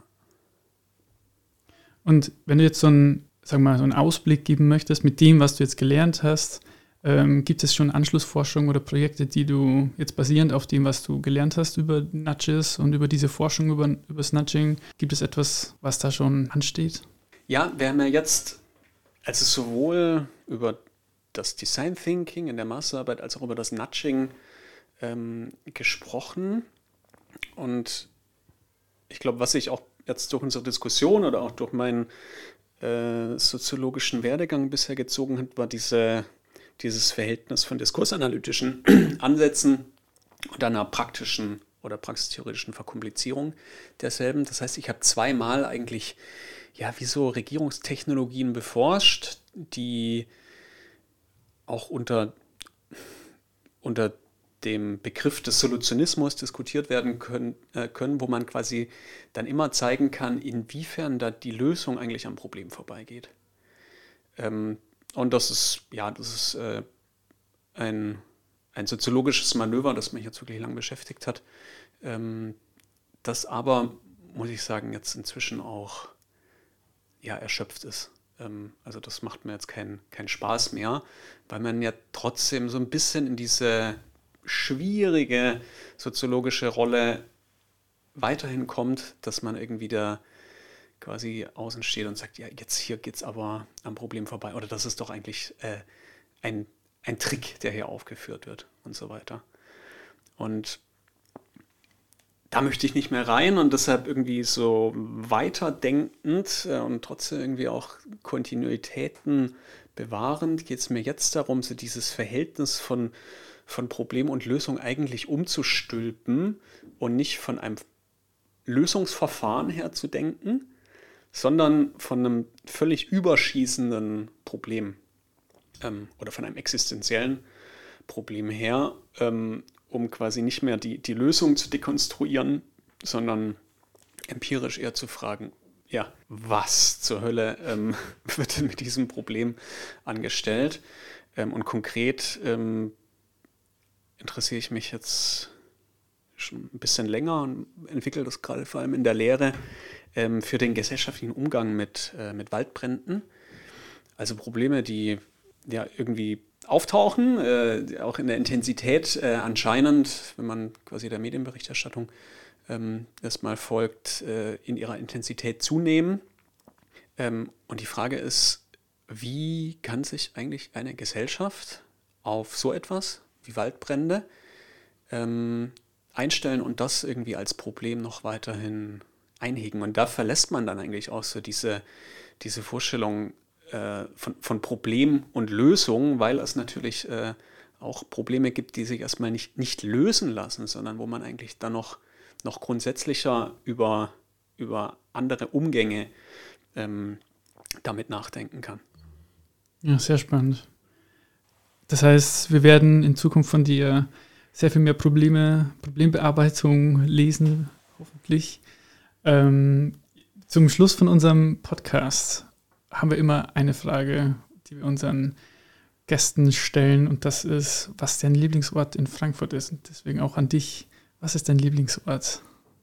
Und wenn du jetzt so einen, sag mal, so einen Ausblick geben möchtest mit dem, was du jetzt gelernt hast, ähm, gibt es schon Anschlussforschung oder Projekte, die du jetzt basierend auf dem, was du gelernt hast über Nudges und über diese Forschung über, über das Nudging, gibt es etwas, was da schon ansteht? Ja, wir haben ja jetzt also sowohl über das Design Thinking in der Masterarbeit als auch über das Nudging ähm, gesprochen. Und ich glaube, was ich auch jetzt durch unsere Diskussion oder auch durch meinen äh, soziologischen Werdegang bisher gezogen hat, war diese, dieses Verhältnis von diskursanalytischen Ansätzen und einer praktischen oder praxistheoretischen Verkomplizierung derselben. Das heißt, ich habe zweimal eigentlich ja, wie so Regierungstechnologien beforscht, die auch unter, unter dem Begriff des Solutionismus diskutiert werden können, äh, können, wo man quasi dann immer zeigen kann, inwiefern da die Lösung eigentlich am Problem vorbeigeht. Ähm, und das ist, ja, das ist äh, ein, ein soziologisches Manöver, das mich jetzt wirklich lange beschäftigt hat, ähm, das aber, muss ich sagen, jetzt inzwischen auch ja, erschöpft ist. Ähm, also das macht mir jetzt keinen keinen Spaß mehr, weil man ja trotzdem so ein bisschen in diese schwierige soziologische Rolle weiterhin kommt, dass man irgendwie da quasi außen steht und sagt, ja, jetzt hier geht es aber am Problem vorbei. Oder das ist doch eigentlich äh, ein, ein Trick, der hier aufgeführt wird und so weiter. Und da möchte ich nicht mehr rein und deshalb irgendwie so weiterdenkend äh, und trotzdem irgendwie auch Kontinuitäten bewahrend geht es mir jetzt darum, so dieses Verhältnis von, von Problem und Lösung eigentlich umzustülpen und nicht von einem Lösungsverfahren her zu denken, sondern von einem völlig überschießenden Problem ähm, oder von einem existenziellen Problem her, ähm, um quasi nicht mehr die, die Lösung zu dekonstruieren, sondern empirisch eher zu fragen, ja, was zur Hölle ähm, wird denn mit diesem Problem angestellt? Ähm, und konkret ähm, interessiere ich mich jetzt schon ein bisschen länger und entwickle das gerade vor allem in der Lehre ähm, für den gesellschaftlichen Umgang mit, äh, mit Waldbränden. Also Probleme, die ja irgendwie auftauchen, äh, auch in der Intensität äh, anscheinend, wenn man quasi der Medienberichterstattung ähm, erstmal folgt, äh, in ihrer Intensität zunehmen. Ähm, und die Frage ist, wie kann sich eigentlich eine Gesellschaft auf so etwas wie Waldbrände ähm, einstellen und das irgendwie als Problem noch weiterhin einhegen? Und da verlässt man dann eigentlich auch so diese, diese Vorstellung, Von, von Problem und Lösung, weil es natürlich äh, auch Probleme gibt, die sich erstmal nicht, nicht lösen lassen, sondern wo man eigentlich dann noch, noch grundsätzlicher über, über andere Umgänge ähm, damit nachdenken kann. Ja, sehr spannend. Das heißt, wir werden in Zukunft von dir sehr viel mehr Probleme, Problembearbeitung lesen, hoffentlich. Ähm, zum Schluss von unserem Podcast haben wir immer eine Frage, die wir unseren Gästen stellen, und das ist, was dein Lieblingsort in Frankfurt ist. Und deswegen auch an dich, was ist dein Lieblingsort?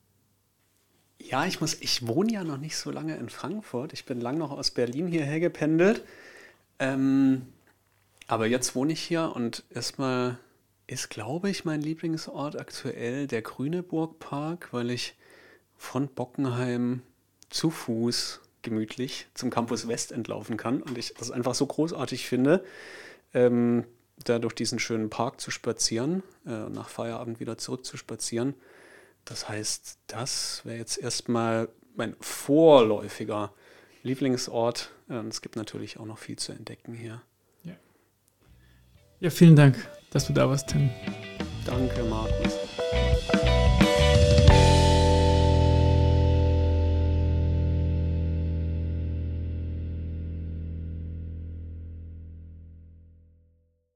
Ja, ich muss, ich wohne ja noch nicht so lange in Frankfurt. Ich bin lang noch aus Berlin hierher gependelt. Ähm, aber jetzt wohne ich hier und erstmal ist, glaube ich, mein Lieblingsort aktuell der Grüneburg-Park, weil ich von Bockenheim zu Fuß gemütlich zum Campus West entlaufen kann und ich das einfach so großartig finde, ähm, da durch diesen schönen Park zu spazieren, äh, nach Feierabend wieder zurück zu spazieren. Das heißt, das wäre jetzt erstmal mein vorläufiger Lieblingsort. Äh, es gibt natürlich auch noch viel zu entdecken hier. Ja, ja, vielen Dank, dass du da warst, Tim. Danke, Markus.